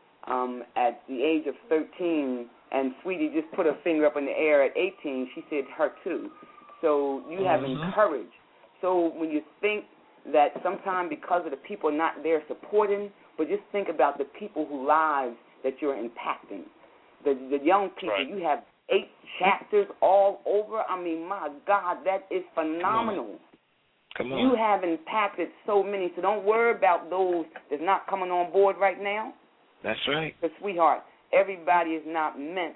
Um, at the age of thirteen, and Sweetie just put her finger up in the air at eighteen, she said her too. So you have mm-hmm. encouraged. So when you think that sometimes because of the people not there supporting, but just think about the people whose lives that you're impacting. The the young people, right. You have eight chapters all over. I mean, my God, that is phenomenal. Come on. You have impacted so many, so don't worry about those that's not coming on board right now. That's right. But, sweetheart, everybody is not meant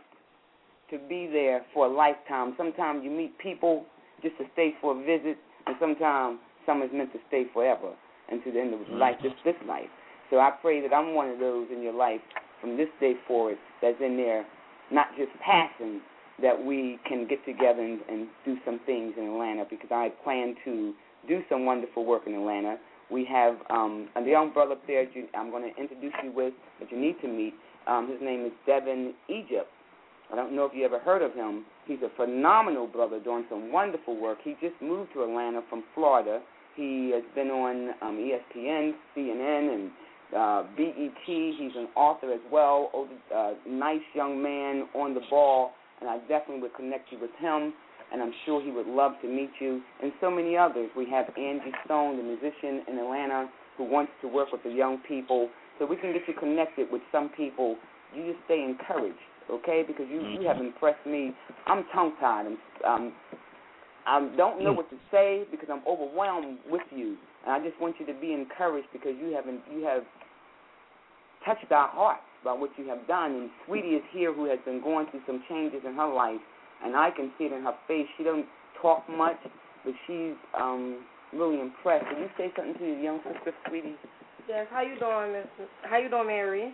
to be there for a lifetime. Sometimes you meet people just to stay for a visit, and sometimes some is meant to stay forever and to the end of mm-hmm. life, just this life. So I pray that I'm one of those in your life from this day forward that's in there, not just passing, that we can get together and, and do some things in Atlanta, because I plan to do some wonderful work in Atlanta. We have um, a young brother up there I'm going to introduce you with that you need to meet. Um, his name is Devin Egypt. I don't know if you ever heard of him. He's a phenomenal brother doing some wonderful work. He just moved to Atlanta from Florida. He has been on um, E S P N, C N N, and uh, B E T. He's an author as well. Uh, nice young man on the ball, and I definitely would connect you with him, and I'm sure he would love to meet you, and so many others. We have Angie Stone, the musician in Atlanta, who wants to work with the young people, so we can get you connected with some people. You just stay encouraged, okay, because you, you have impressed me. I'm tongue-tied. I'm, um, I don't know what to say because I'm overwhelmed with you, and I just want you to be encouraged because you have you have touched our hearts by what you have done. And Sweetie is here, who has been going through some changes in her life, and I can see it in her face. She doesn't talk much, but she's um, really impressed. Can you say something to your young sister, Sweetie? Yes. How you doing, Miss? How you doing, Mary?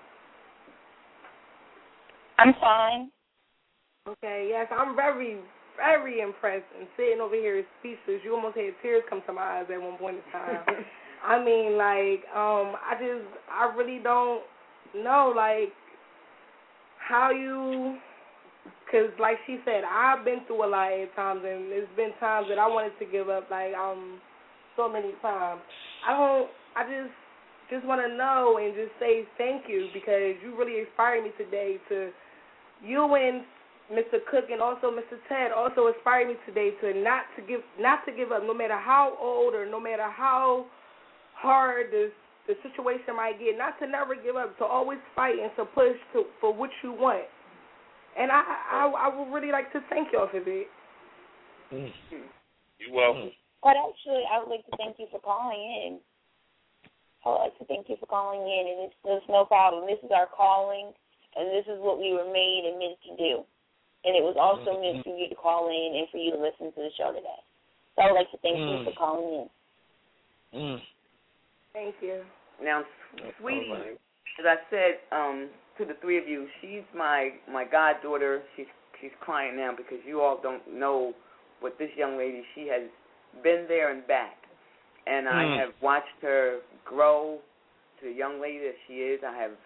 I'm fine. Okay. Yes, I'm very. very impressed, and sitting over here speechless. You almost had tears come to my eyes at one point in time. I mean, like, um, I just, I really don't know, like, how you, because, like she said, I've been through a lot at times, and there's been times that I wanted to give up, like, um, so many times. I don't, I just, just want to know and just say thank you, because you really inspired me today to, you and Mister Cook and also Mister Ted also inspired me today to not to give not to give up, no matter how old or no matter how hard the the situation might get, not to never give up, to always fight and to push to, for what you want. And I, I I would really like to thank y'all for that. Mm. You're welcome. But actually, I would like to thank you for calling in. I would like to thank you for calling in, and it's, it's no problem. This is our calling, and this is what we were made and meant to do. And it was also meant for you to call in and for you to listen to the show today. So I would like to thank mm. you for calling in. Mm. Thank you. now, sweetie, as I said um, to the three of you, she's my my goddaughter. She's she's crying now because you all don't know what this young lady. She has been there and back, and mm. I have watched her grow to the young lady that she is. I have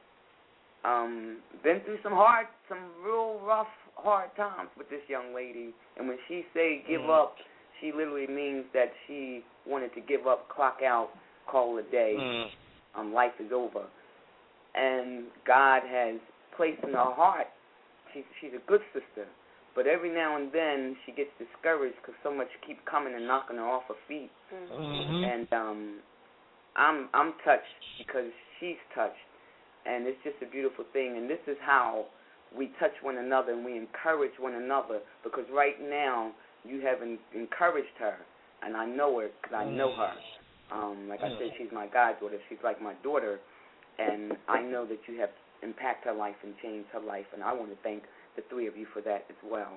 um, been through some hard, some real rough, hard times with this young lady. And when she say give mm. up, she literally means that she wanted to give up, clock out, call it a day. Mm. Um, life is over. And God has placed in her heart, she's, she's a good sister, but every now and then she gets discouraged because so much keep coming and knocking her off her feet. Mm-hmm. And um, I'm I'm touched because she's touched, and it's just a beautiful thing. And this is how we touch one another and we encourage one another, because right now you have en- encouraged her, and I know her because I know her. Um, like I said, she's my goddaughter. She's like my daughter, and I know that you have impacted her life and changed her life, and I want to thank the three of you for that as well.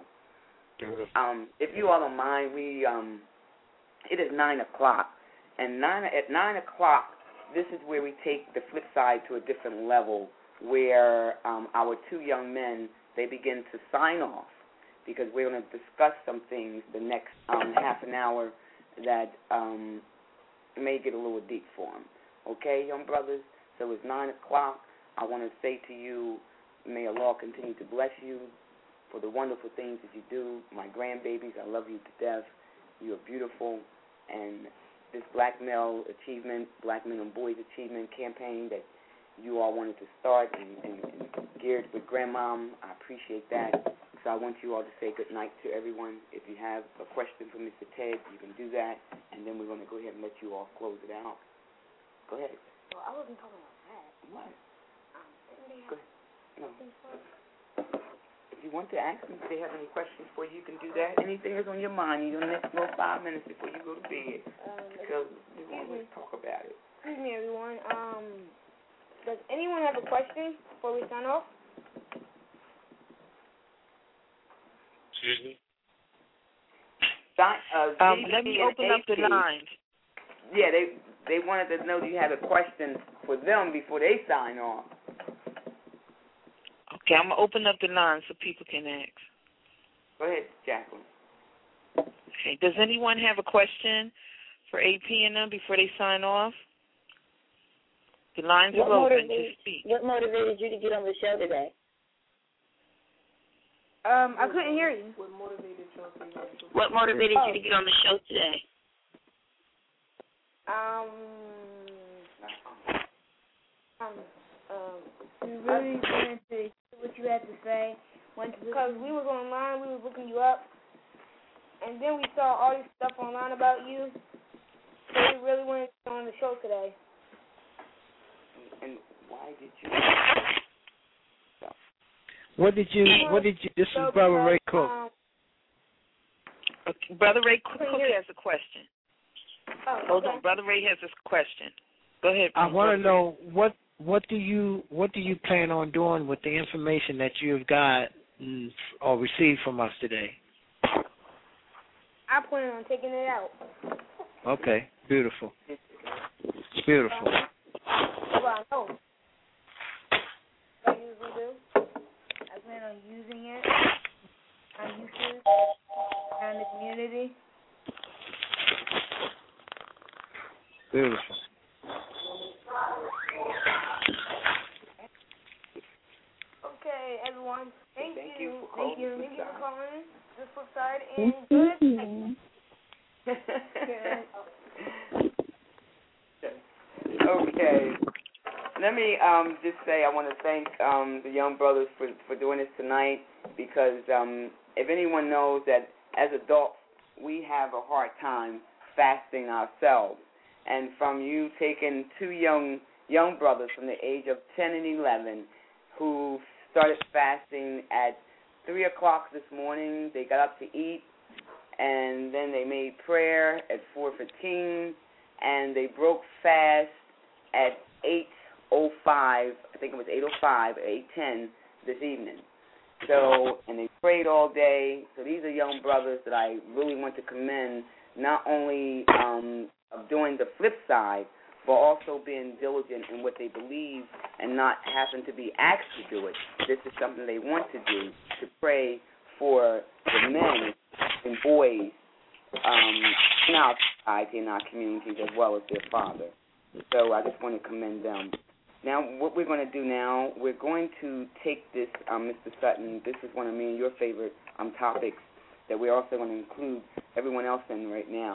Um, if you all don't mind, we um, it is nine o'clock, and nine at nine o'clock, this is where we take the flip side to a different level, where um, our two young men, they begin to sign off, because we're going to discuss some things the next um, half an hour that um, may get a little deep for them. Okay, young brothers? So it's nine o'clock. I want to say to you, may Allah continue to bless you for the wonderful things that you do. My grandbabies, I love you to death. You are beautiful. And this Black Male Achievement, Black Men and Boys Achievement campaign that you all wanted to start and, and, and geared with Grandmom, I appreciate that. So I want you all to say good night to everyone. If you have a question for Mister Ted, you can do that, and then we're going to go ahead and let you all close it out. Go ahead. Well, I wasn't talking about that. What? Um, go ahead. No. If you want to ask them if they have any questions for you, you can do that. Anything that's on your mind in the next little five minutes before you go to bed, um, because we want to talk about it. Excuse me, everyone. Um, does anyone have a question before we sign off? Excuse me? Uh, um, let me open up the lines. Yeah, they they wanted to know, do you have a question for them before they sign off? Okay, I'm going to open up the line so people can ask. Go ahead, Jacqueline. Okay, does anyone have a question for A P and them before they sign off? The lines what are open to speak. What motivated you to get on the show today? Um, I couldn't hear you. What motivated you? What motivated oh. you to get on the show today? Um, um, um, we really wanted to hear what you had to say. Because we was online, we was looking you up, and then we saw all this stuff online about you. So we really wanted to get on the show today. And why did you? What did you? What did you? This is so Brother Ray Cook. Um, okay, Brother Ray Cook has a question. Oh, Hold okay. on, Brother Ray has a question. Go ahead. I want to know what what do you what do you plan on doing with the information that you've got mm, or received from us today? I plan on taking it out. Okay, beautiful, beautiful. Well, I know. I usually do. I plan on using it on YouTube and the community. Beautiful. Okay, everyone. Thank, Thank you. you for Thank you. calling Thank you for Flipside. calling the flip side and good. Okay. Let me um, just say I want to thank um, the young brothers for, for doing this tonight, because um, if anyone knows that as adults we have a hard time fasting ourselves. And from you taking two young young brothers from the age of ten and eleven who started fasting at three o'clock this morning, they got up to eat, and then they made prayer at four fifteen, and they broke fast at eight oh five, I think it was eight oh five or eight ten this evening. So, and they prayed all day. So these are young brothers that I really want to commend, not only um, of doing the flip side, but also being diligent in what they believe and not having to be asked to do it. This is something they want to do, to pray for the men and boys um, in our society, in our communities, as well as their father. So I just want to commend them. Now, what we're going to do now, we're going to take this, um, Mister Sutton, this is one of me and your favorite um, topics that we're also going to include everyone else in right now,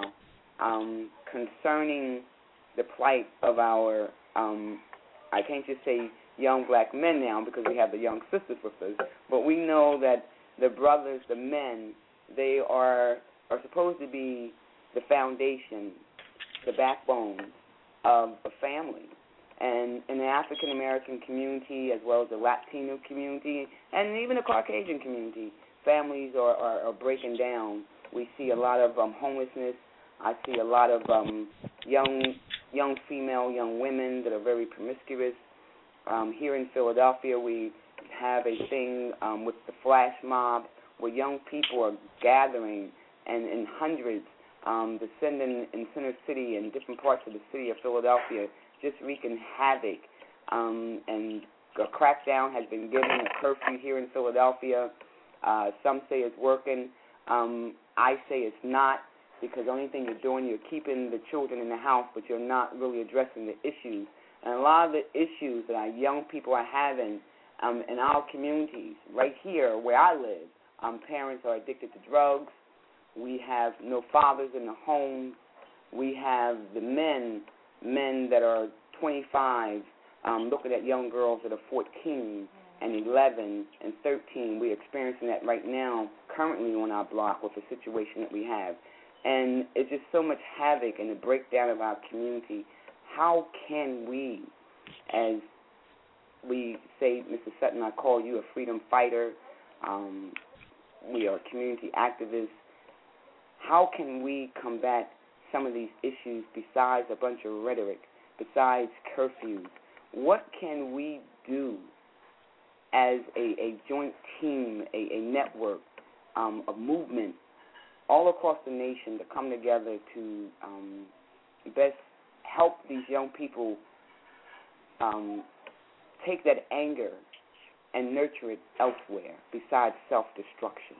um, concerning the plight of our, um, I can't just say young black men now because we have the young sisters with us, but we know that the brothers, the men, they are are supposed to be the foundation, the backbone of a family. And in the African-American community, as well as the Latino community, and even the Caucasian community, families are, are, are breaking down. We see a lot of um, homelessness. I see a lot of um, young young female, young women that are very promiscuous. Um, here in Philadelphia, we have a thing um, with the flash mob where young people are gathering and in hundreds, um, descending in Center City and different parts of the city of Philadelphia, just wreaking havoc. Um, and a crackdown has been given, a curfew here in Philadelphia. Uh, some say it's working. Um, I say it's not, because the only thing you're doing, you're keeping the children in the house, but you're not really addressing the issues. And a lot of the issues that our young people are having um, in our communities, right here where I live, um, parents are addicted to drugs. We have no fathers in the home. We have the men, men that are twenty-five, um, looking at young girls that are fourteen and eleven and thirteen. We're experiencing that right now, currently on our block with the situation that we have. And it's just so much havoc and the breakdown of our community. How can we, as we say, Mister Sutton, I call you a freedom fighter, um, we are community activists, how can we combat some of these issues besides a bunch of rhetoric, besides curfews? What can we do as a, a joint team, a, a network, um, a movement all across the nation to come together to um, best help these young people um, take that anger and nurture it elsewhere besides self-destruction?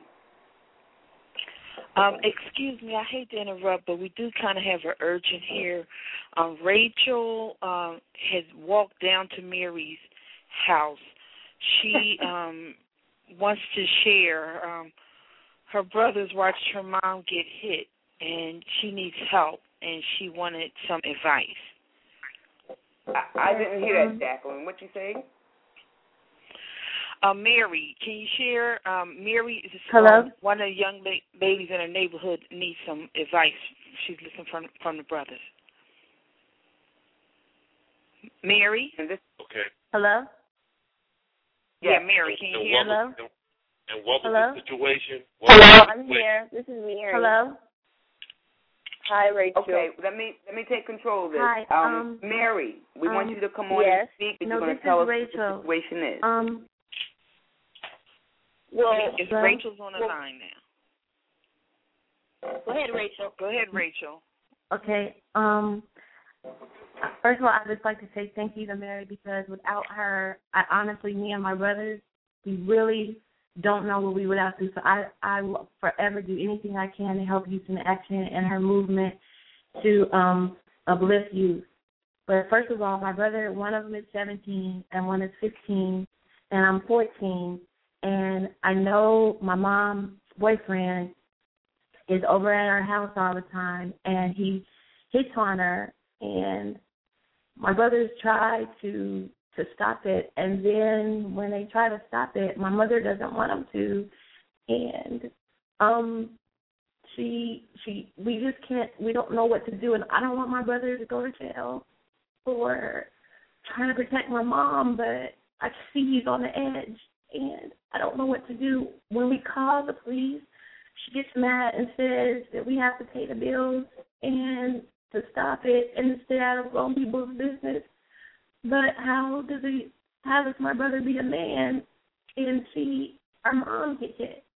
Um, excuse me, I hate to interrupt, but we do kind of have an urgent here. Um, Rachel um, has walked down to Mary's house. She um, wants to share. Um, her brothers watched her mom get hit, and she needs help, and she wanted some advice. I, I didn't hear that, Jacqueline. What you say? Uh, Mary, can you share? Um, Mary is Hello? one of the young ba- babies in her neighborhood needs some advice. She's listening from from the brothers. Mary? Okay. Hello? Yeah, Mary, can you and hear? what Hello? was, and what was Hello? the situation? What was Hello, the I'm situation? here. This is Mary. Hello? Hi, Rachel. Okay, let me let me take control of this. Hi, um, um, Mary, we um, want you to come on yes. and speak, and No, you're going this to tell is us Rachel. what the situation is. Um, Well, It's Hello? Rachel's on the well, line now. go ahead, Rachel. Go ahead, Rachel. okay, um, first of all, I'd just like to say thank you to Mary, because without her, I honestly, me and my brothers, we really don't know what we would have to. So I, I will forever do anything I can to help Youth in Action and her movement to um, uplift youth. But first of all, my brother, one of them is seventeen and one is fifteen, and I'm fourteen. And I know my mom's boyfriend is over at our house all the time, and he hits on her. And my brothers try to to stop it, and then when they try to stop it, my mother doesn't want them to, and um, she she we just can't. We don't know what to do, and I don't want my brother to go to jail for trying to protect my mom, but I see he's on the edge. And I don't know what to do. When we call the police, she gets mad and says that we have to pay the bills and to stop it and to stay out of grown people's business. But how does he, how does my brother be a man and see our mom get hit?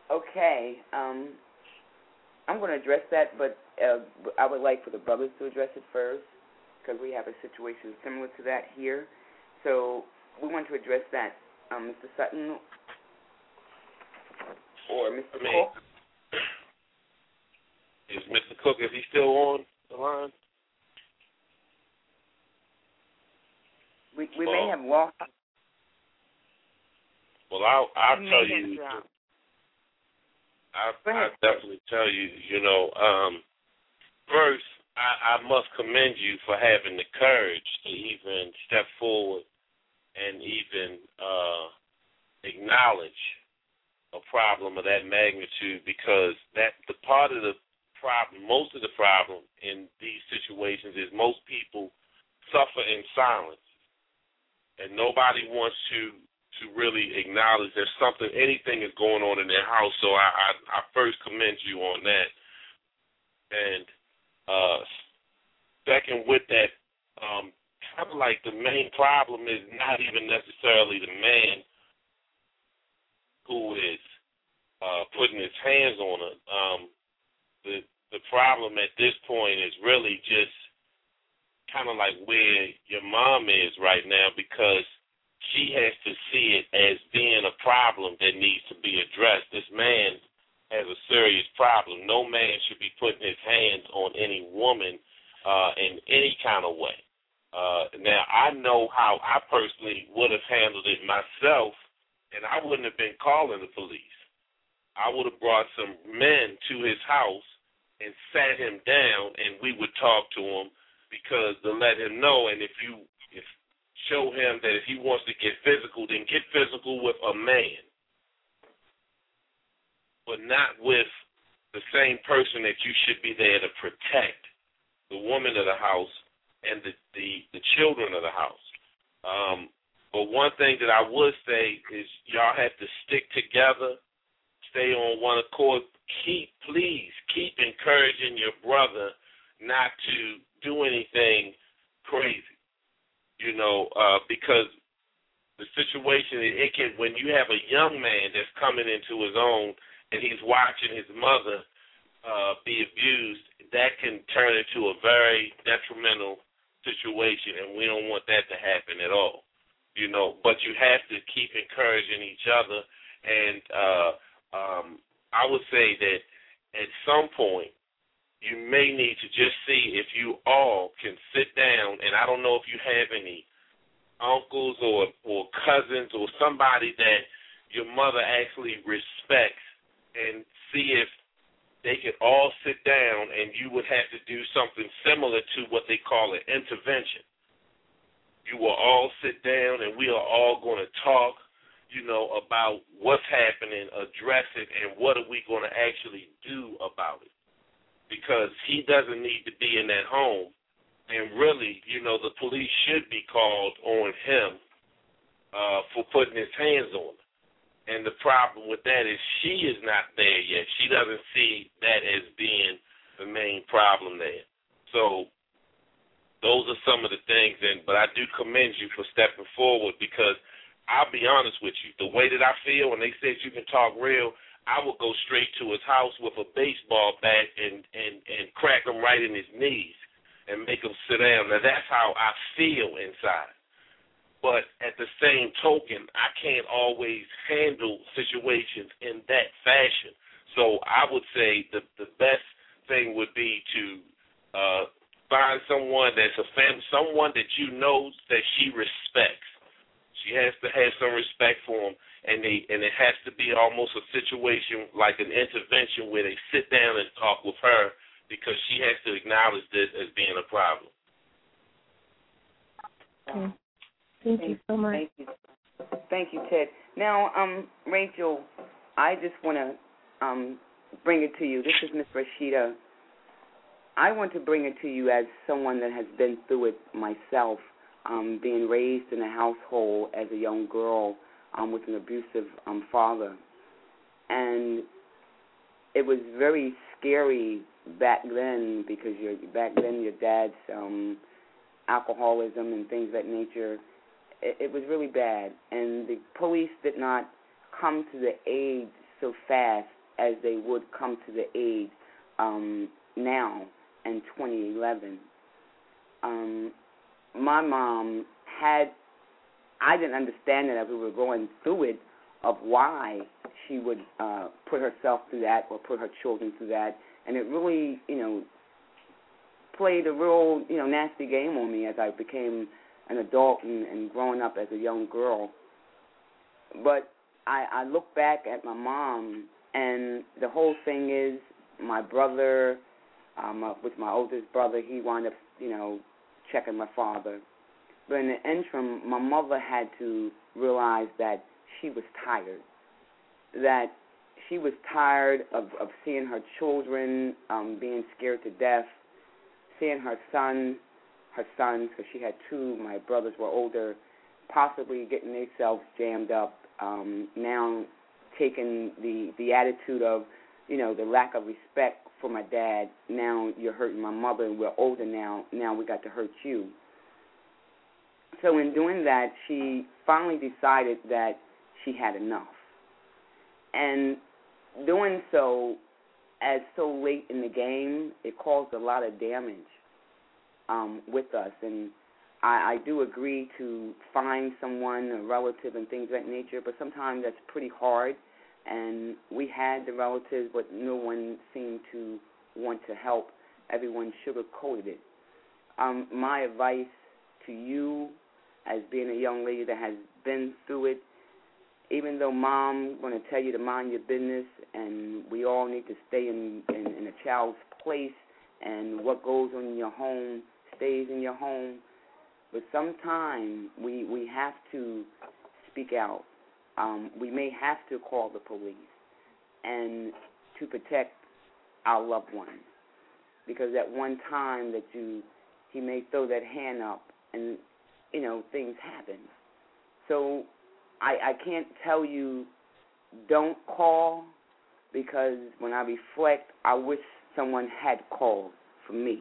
Okay. Um, I'm going to address that, but uh, I would like for the brothers to address it first because we have a situation similar to that here. So we want to address that. Um, Mister Sutton or Mister I mean, Cook? Is Mister Cook, is he still on the line? We we well, may have lost. Well, I'll, I'll tell you. I I definitely tell you. You know, um, first I, I must commend you for having the courage to even step forward and even uh, acknowledge a problem of that magnitude, because that the part of the problem, most of the problem in these situations is most people suffer in silence, and nobody wants to to really acknowledge there's something, anything is going on in their house. So I, I, I first commend you on that. And uh, second, with that, um, kind of like the main problem is not even necessarily the man who is uh, putting his hands on her. Um, the the problem at this point is really just kind of like where your mom is right now, because she has to see it as being a problem that needs to be addressed. This man has a serious problem. No man should be putting his hands on any woman uh, in any kind of way. Uh, now, I know how I personally would have handled it myself, and I wouldn't have been calling the police. I would have brought some men to his house and sat him down, and we would talk to him, because to let him know, and if you if show him that if he wants to get physical, then get physical with a man, but not with the same person that you should be there to protect, the woman of the house and the, the, the children of the house. Um, but one thing that I would say is y'all have to stick together, stay on one accord. Keep, please, keep encouraging your brother not to do anything crazy. You know, uh, because the situation, it can, when you have a young man that's coming into his own and he's watching his mother uh, be abused, that can turn into a very detrimental situation, and we don't want that to happen at all. You know, but you have to keep encouraging each other, and uh, um, I would say that at some point, you may need to just see if you all can sit down, and I don't know if you have any uncles or, or cousins or somebody that your mother actually respects, and see if they could all sit down and you would have to do something similar to what they call an intervention. You will all sit down and we are all going to talk, you know, about what's happening, address it, and what are we going to actually do about it. Because he doesn't need to be in that home. And really, you know, the police should be called on him uh, for putting his hands on her. And the problem with that is she is not there yet. She doesn't see that as being the main problem there. So those are some of the things. And but I do commend you for stepping forward, because I'll be honest with you, the way that I feel when they said you can talk real, I would go straight to his house with a baseball bat and, and, and crack him right in his knees and make him sit down. Now, that's how I feel inside. But at the same token, I can't always handle situations in that fashion. So I would say the, the best thing would be to uh, find someone that's a family, someone that you know that she respects. She has to have some respect for him. And they and it has to be almost a situation like an intervention where they sit down and talk with her, because she has to acknowledge this as being a problem. Okay. Thank, Thank you so much. Thank you, Thank you, Ted. Now, um, Rachel, I just want to um, bring it to you. This is Miss Rashida. I want to bring it to you as someone that has been through it myself, um, being raised in a household as a young girl Um, with an abusive um, father. And it was very scary back then, because your, back then your dad's um, alcoholism and things of that nature, it, it was really bad. And the police did not come to the aid so fast as they would come to the aid um, now in twenty eleven. Um, my mom had, I didn't understand it as we were going through it, of why she would uh, put herself through that or put her children through that. And it really, you know, played a real, you know, nasty game on me as I became an adult and, and growing up as a young girl. But I, I look back at my mom, and the whole thing is my brother, um, with my oldest brother, he wound up, you know, checking my father. But in the interim, my mother had to realize that she was tired, that she was tired of, of seeing her children um, being scared to death, seeing her son, her sons, because she had two, my brothers were older, possibly getting themselves jammed up, um, now taking the, the attitude of, you know, the lack of respect for my dad. Now you're hurting my mother, and we're older now. Now we got to hurt you. So in doing that, she finally decided that she had enough. And doing so, as so late in the game, it caused a lot of damage um, with us. And I, I do agree to find someone, a relative, and things of that nature, but sometimes that's pretty hard. And we had the relatives, but no one seemed to want to help. Everyone sugarcoated it. Um, my advice to you, as being a young lady that has been through it, even though Mom going to tell you to mind your business, and we all need to stay in, in, in a child's place, and what goes on in your home stays in your home, but sometimes we, we have to speak out. Um, we may have to call the police and to protect our loved ones, because at one time that you, he may throw that hand up and, you know, things happen. So I, I can't tell you don't call, because when I reflect, I wish someone had called for me.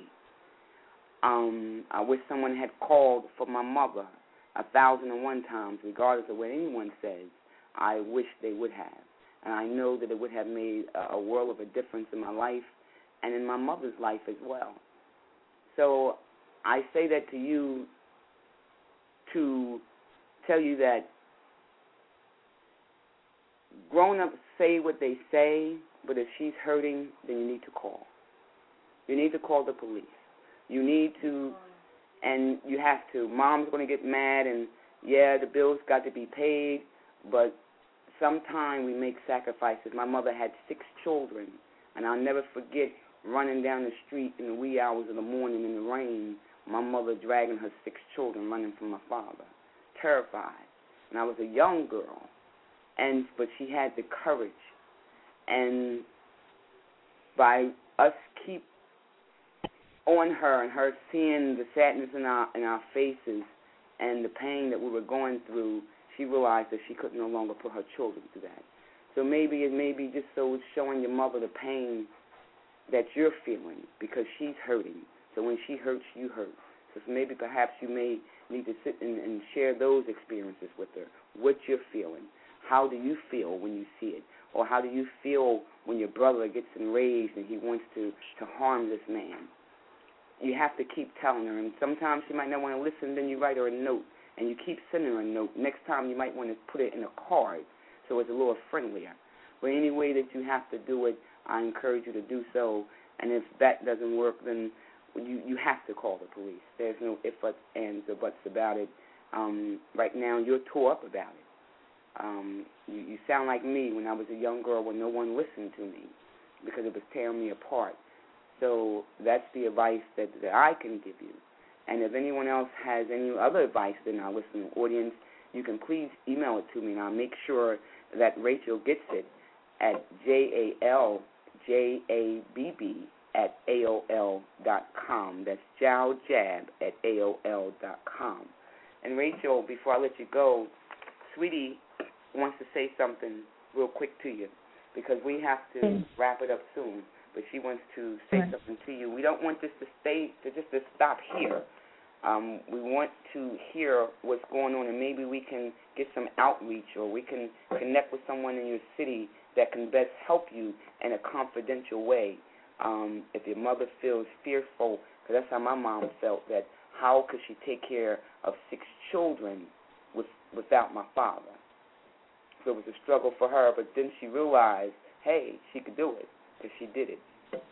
Um, I wish someone had called for my mother a thousand and one times, regardless of what anyone says. I wish they would have. And I know that it would have made a, a world of a difference in my life and in my mother's life as well. So I say that to you to tell you that grown-ups say what they say, but if she's hurting, then you need to call. You need to call the police. You need to, and you have to. Mom's going to get mad, and, yeah, the bills got to be paid, but sometimes we make sacrifices. My mother had six children, and I'll never forget running down the street in the wee hours of the morning in the rain, my mother dragging her six children, running from my father, terrified. And I was a young girl, and but she had the courage. And by us keep on her and her seeing the sadness in our in our faces and the pain that we were going through, she realized that she could no longer put her children through that. So maybe it may be just so it's showing your mother the pain that you're feeling, because she's hurting. So when she hurts, you hurt. So maybe perhaps you may need to sit and, and share those experiences with her, what you're feeling. How do you feel when you see it? Or how do you feel when your brother gets enraged and he wants to, to harm this man? You have to keep telling her, and sometimes she might not want to listen, then you write her a note, and you keep sending her a note. Next time you might want to put it in a card so it's a little friendlier. But any way that you have to do it, I encourage you to do so, and if that doesn't work, then you, you have to call the police. There's no ifs, ands, or buts about it. Um, right now, you're tore up about it. Um, you, you sound like me when I was a young girl when no one listened to me because it was tearing me apart. So that's the advice that, that I can give you. And if anyone else has any other advice in our listening audience, you can please email it to me, and I'll make sure that Rachel gets it at J A L J A B B at A O L dot com. That's jaljab at A O L dot com. And Rachel, before I let you go, Sweetie wants to say something real quick to you, because we have to wrap it up soon. But she wants to say right. something to you. We don't want this to stay, to just to stop here. Um, we want to hear what's going on, and maybe we can get some outreach, or we can connect with someone in your city that can best help you in a confidential way. Um, if your mother feels fearful, because that's how my mom felt, that how could she take care of six children with, without my father? So it was a struggle for her, but then she realized, hey, she could do it, because she did it.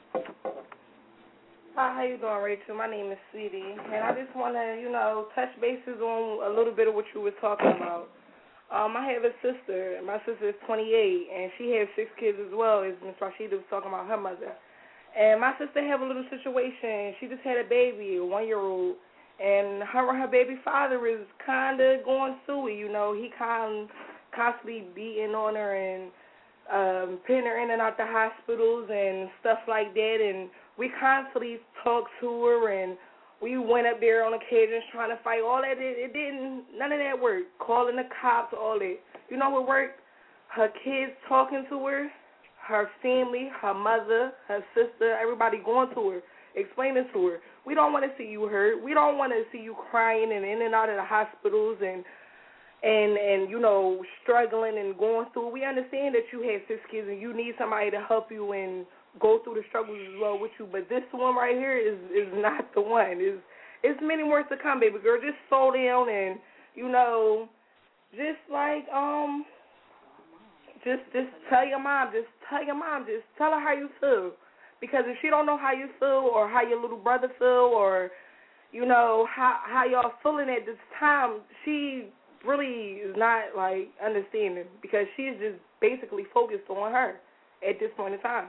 Hi, how you doing, Rachel? My name is Sweetie, and I just want to, you know, touch bases on a little bit of what you were talking about. Um, I have a sister. My sister is twenty-eight, and she has six kids as well, as Miz Rashida was talking about her mother. And my sister have a little situation. She just had a baby, a one-year-old, and her and her baby father is kind of going through it, you know. He kind constantly beating on her and um, putting her in and out the hospitals and stuff like that, and we constantly talk to her, and we went up there on occasions trying to fight. All that, it, it didn't, none of that worked. Calling the cops, all that. You know what worked? Her kids talking to her, her family, her mother, her sister, everybody going to her, explaining to her, we don't want to see you hurt. We don't want to see you crying and in and out of the hospitals and, and, and you know, struggling and going through. We understand that you have six kids and you need somebody to help you and go through the struggles as well with you, but this one right here is is not the one. It's, it's many more to come, baby girl. Just slow down and, you know, just like, um, just just tell your mom, just tell your mom, just tell her how you feel. Because if she don't know how you feel or how your little brother feel or, you know, how, how y'all feeling at this time, she really is not, like, understanding because she's just basically focused on her at this point in time.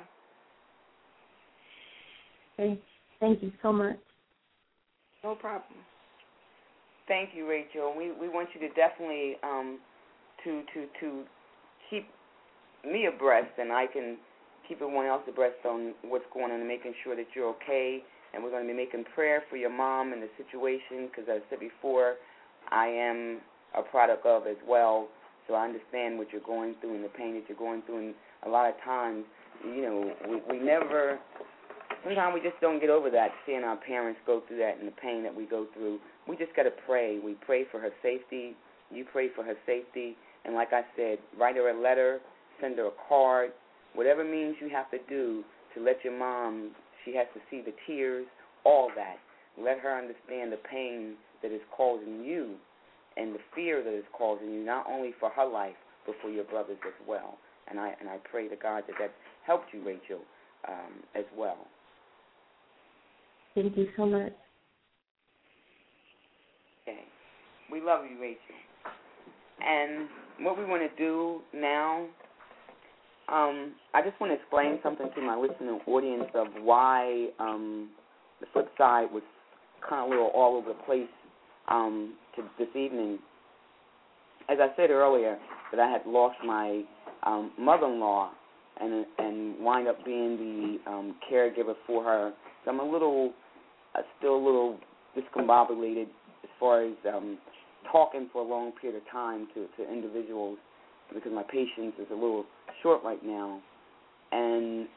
Okay. Thank you so much. No problem. Thank you, Rachel. We we want you to definitely um, to to to keep me abreast, and I can keep everyone else abreast on what's going on and making sure that you're okay. And we're going to be making prayer for your mom and the situation, because as I said before, I am a product of as well, so I understand what you're going through and the pain that you're going through. And a lot of times, you know, we, we never. Sometimes we just don't get over that, seeing our parents go through that and the pain that we go through. We just got to pray. We pray for her safety. You pray for her safety. And like I said, write her a letter, send her a card, whatever means you have to do to let your mom, she has to see the tears, all that. Let her understand the pain that is causing you and the fear that is causing you, not only for her life, but for your brothers as well. And I and I pray to God that that helped you, Rachel, um, as well. Thank you so much. Okay. We love you, Rachel. And what we want to do now, um, I just want to explain something to my listening audience of why um, the flip side was kind of a little all over the place um, to this evening. As I said earlier, that I had lost my um, mother-in-law and and wind up being the um, caregiver for her. So I'm a little, uh, still a little discombobulated as far as um, talking for a long period of time to, to individuals because my patience is a little short right now. And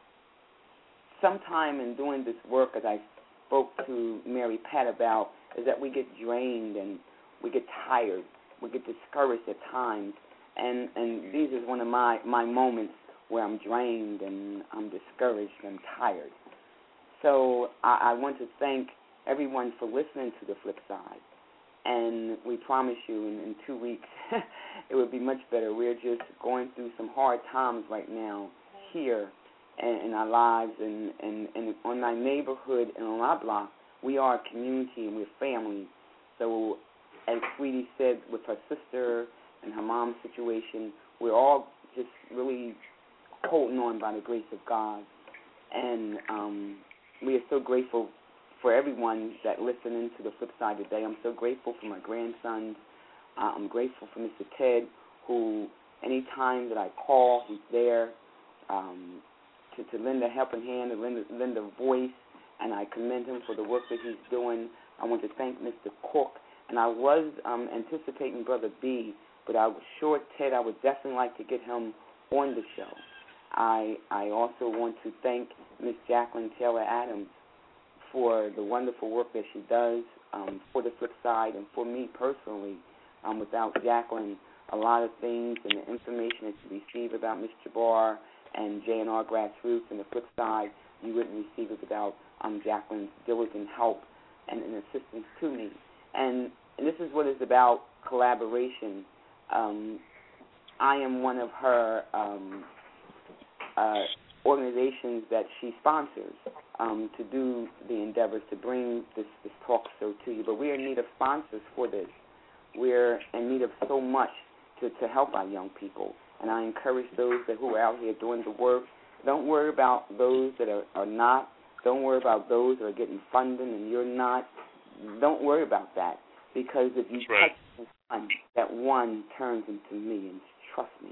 sometime in doing this work, as I spoke to Mary Pat about, is that we get drained and we get tired. We get discouraged at times. And, and these is one of my, my moments where I'm drained and I'm discouraged and tired. So I, I want to thank everyone for listening to the flip side. And we promise you in, in two weeks it would be much better. We're just going through some hard times right now here in, in our lives and, and, and on our neighborhood and on our block. We are a community and we're family. So as Sweetie said with her sister and her mom's situation, we're all just really holding on by the grace of God. And um, we are so grateful for everyone that listened into the flip side today. I'm so grateful for my grandsons. Uh, I'm grateful for Mister Ted, who any time that I call, he's there um, to, to lend a helping hand, to lend, lend a voice, and I commend him for the work that he's doing. I want to thank Mister Cook. And I was um, anticipating Brother B, but I was sure Ted, I would definitely like to get him on the show. I I also want to thank Miss Jacqueline Taylor Adams for the wonderful work that she does um, for the flip side and for me personally. Um, without Jacqueline, a lot of things and the information that you receive about Miss Jabbar and J and R Grassroots, and the flip side, you wouldn't receive it without um, Jacqueline's diligent help and, and assistance to me. And, and this is what it's about, collaboration. Um, I am one of her um, uh, organizations that she sponsors um, to do the endeavors to bring this, this talk show to you. But we are in need of sponsors for this. We're in need of so much to, to help our young people. And I encourage those that who are out here doing the work, don't worry about those that are, are not. Don't worry about those that are getting funding and you're not. Don't worry about that, because if you right. touch one, that one turns into millions. Trust me.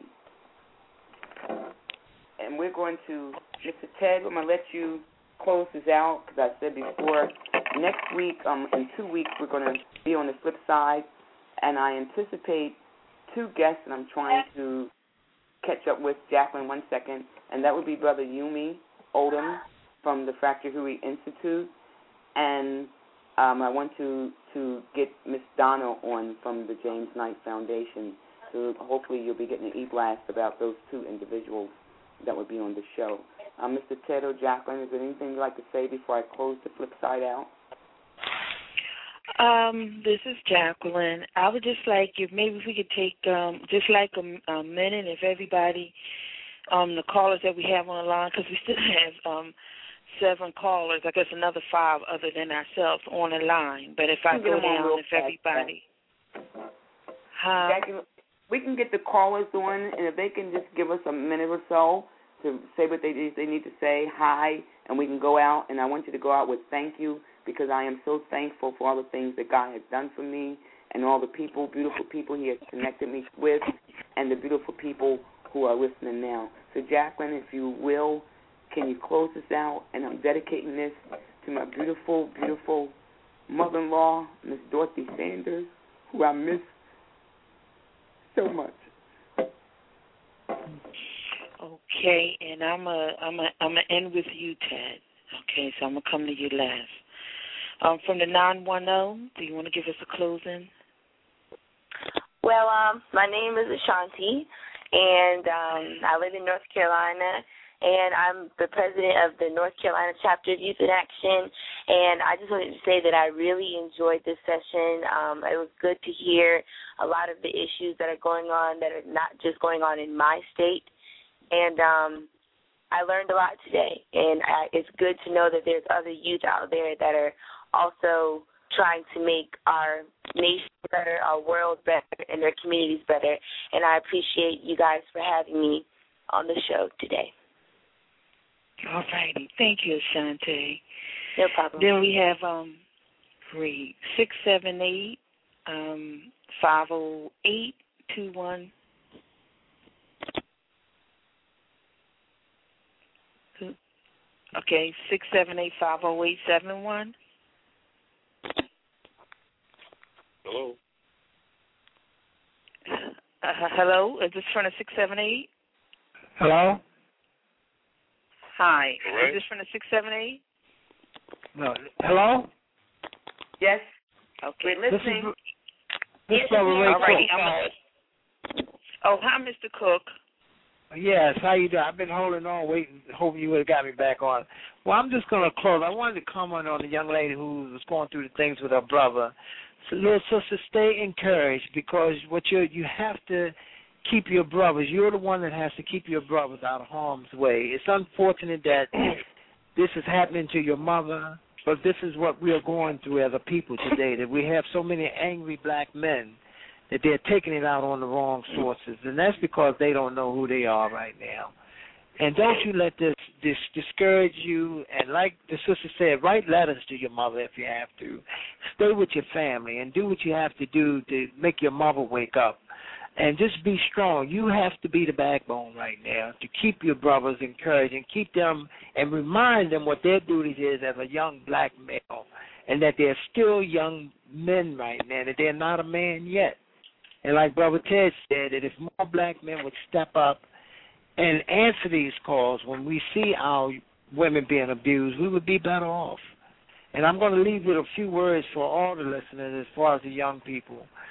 And we're going to, Mister Ted, I'm going to let you close this out, because I said before, next week, um, in two weeks, we're going to be on the flip side, and I anticipate two guests that I'm trying to catch up with. Jacqueline, one second, and that would be Brother Yumi Odom from the Fracture Hui Institute, and um, I want to, to get Miss Donna on from the James Knight Foundation. So hopefully you'll be getting an e-blast about those two individuals that would be on the show. Uh, Mister Ted or Jacqueline, is there anything you'd like to say before I close the flip side out? Um, this is Jacqueline. I would just like if maybe if we could take um, just like a, a minute, if everybody, um, the callers that we have on the line, because we still have um, seven callers, I guess another five other than ourselves on the line. But if I go down, if everybody, huh? Jackie, we can get the callers on, and if they can just give us a minute or so to say what they they need to say, hi, and we can go out. And I want you to go out with thank you, because I am so thankful for all the things that God has done for me and all the people, beautiful people He has connected me with, and the beautiful people who are listening now. So, Jacqueline, if you will, can you close this out? And I'm dedicating this to my beautiful, beautiful mother-in-law, Miss Dorothy Sanders, who I miss so much. Okay, and I'm a, I'm a, I'm gonna end with you, Ted. Okay, so I'm gonna come to you last. Um, from the nine one zero, do you want to give us a closing? Well, um, my name is Ashanti, and um, I live in North Carolina, and I'm the president of the North Carolina chapter of Youth in Action. And I just wanted to say that I really enjoyed this session. Um, it was good to hear a lot of the issues that are going on that are not just going on in my state. And um, I learned a lot today, and I, it's good to know that there's other youth out there that are also trying to make our nation better, our world better, and their communities better. And I appreciate you guys for having me on the show today. All righty. Thank you, Ashanti. No problem. Then we have um, great six seven eight um five zero eight two one. Okay, six seven eight five zero eight seven one. Hello. Uh, hello, is this from the six seven eight? Hello. Hi, right. Is this from the six seven eight? No. Hello. Yes. Okay. We're listening. This is Brother Ray All right. Cook. Oh, hi, Mister Cook. Yes, how you doing? I've been holding on, waiting, hoping you would have got me back on. Well, I'm just going to close. I wanted to comment on the young lady who was going through the things with her brother. So, little sister, stay encouraged, because what you you have to keep your brothers. You're the one that has to keep your brothers out of harm's way. It's unfortunate that this is happening to your mother, but this is what we are going through as a people today, that we have so many angry black men that they're taking it out on the wrong sources, and that's because they don't know who they are right now. And don't you let this, this discourage you, and like the sister said, write letters to your mother if you have to. Stay with your family and do what you have to do to make your mother wake up. And just be strong. You have to be the backbone right now to keep your brothers encouraged and keep them and remind them what their duties is as a young black male, and that they're still young men right now, that they're not a man yet. And like Brother Ted said, that if more black men would step up and answer these calls when we see our women being abused, we would be better off. And I'm going to leave with a few words for all the listeners as far as the young people.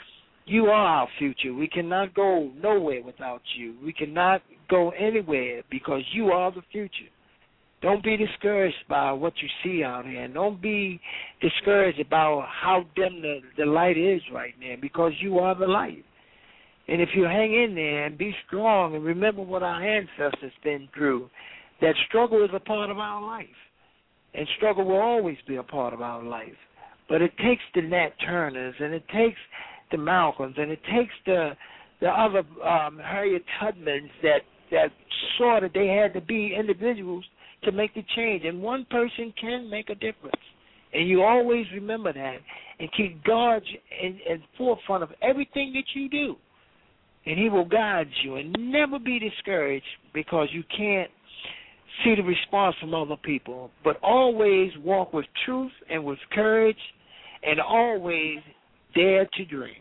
You are our future. We cannot go nowhere without you. We cannot go anywhere because you are the future. Don't be discouraged by what you see out here. And don't be discouraged about how dim the, the light is right now because you are the light. And if you hang in there and be strong and remember what our ancestors been through, that struggle is a part of our life. And struggle will always be a part of our life. But it takes the Nat Turners and it takes the Malcolms and it takes the the other um, Harriet Tubmans that, that saw that they had to be individuals to make the change. And one person can make a difference. And you always remember that and keep God in, in forefront of everything that you do. And he will guide you. And never be discouraged because you can't see the response from other people. But always walk with truth and with courage and always dare to dream.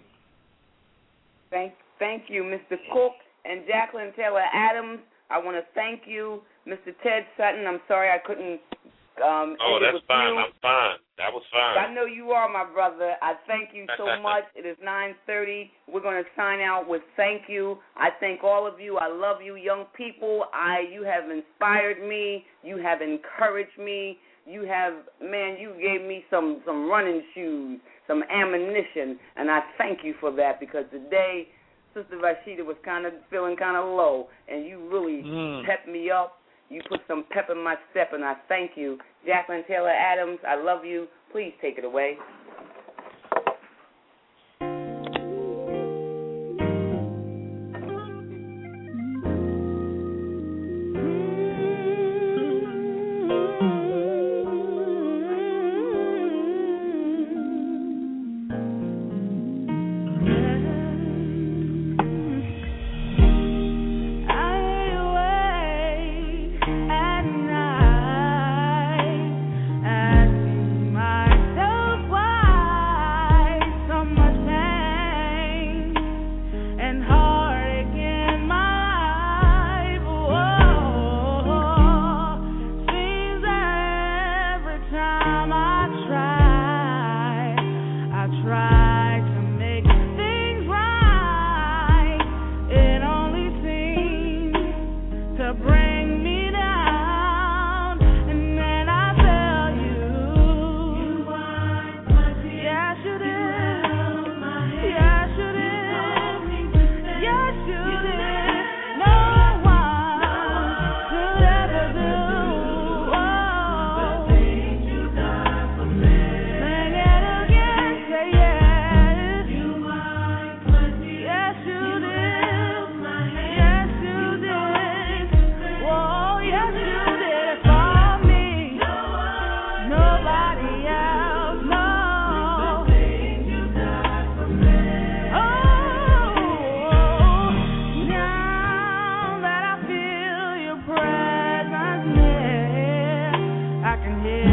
Thank, thank you, Mister Cook and Jacqueline Taylor Adams. I want to thank you, Mister Ted Sutton. I'm sorry I couldn't. Um, oh, that's with fine. You. I'm fine. That was fine. I know you are, my brother. I thank you so much. It is nine thirty. We're going to sign out with thank you. I thank all of you. I love you, young people. I, you have inspired me. You have encouraged me. You have, man, you gave me some, some running shoes, some ammunition, and I thank you for that because today Sister Rashida was kind of feeling kind of low, and you really mm. pepped me up. You put some pep in my step, and I thank you. Jacqueline Taylor Adams, I love you. Please take it away. I can hear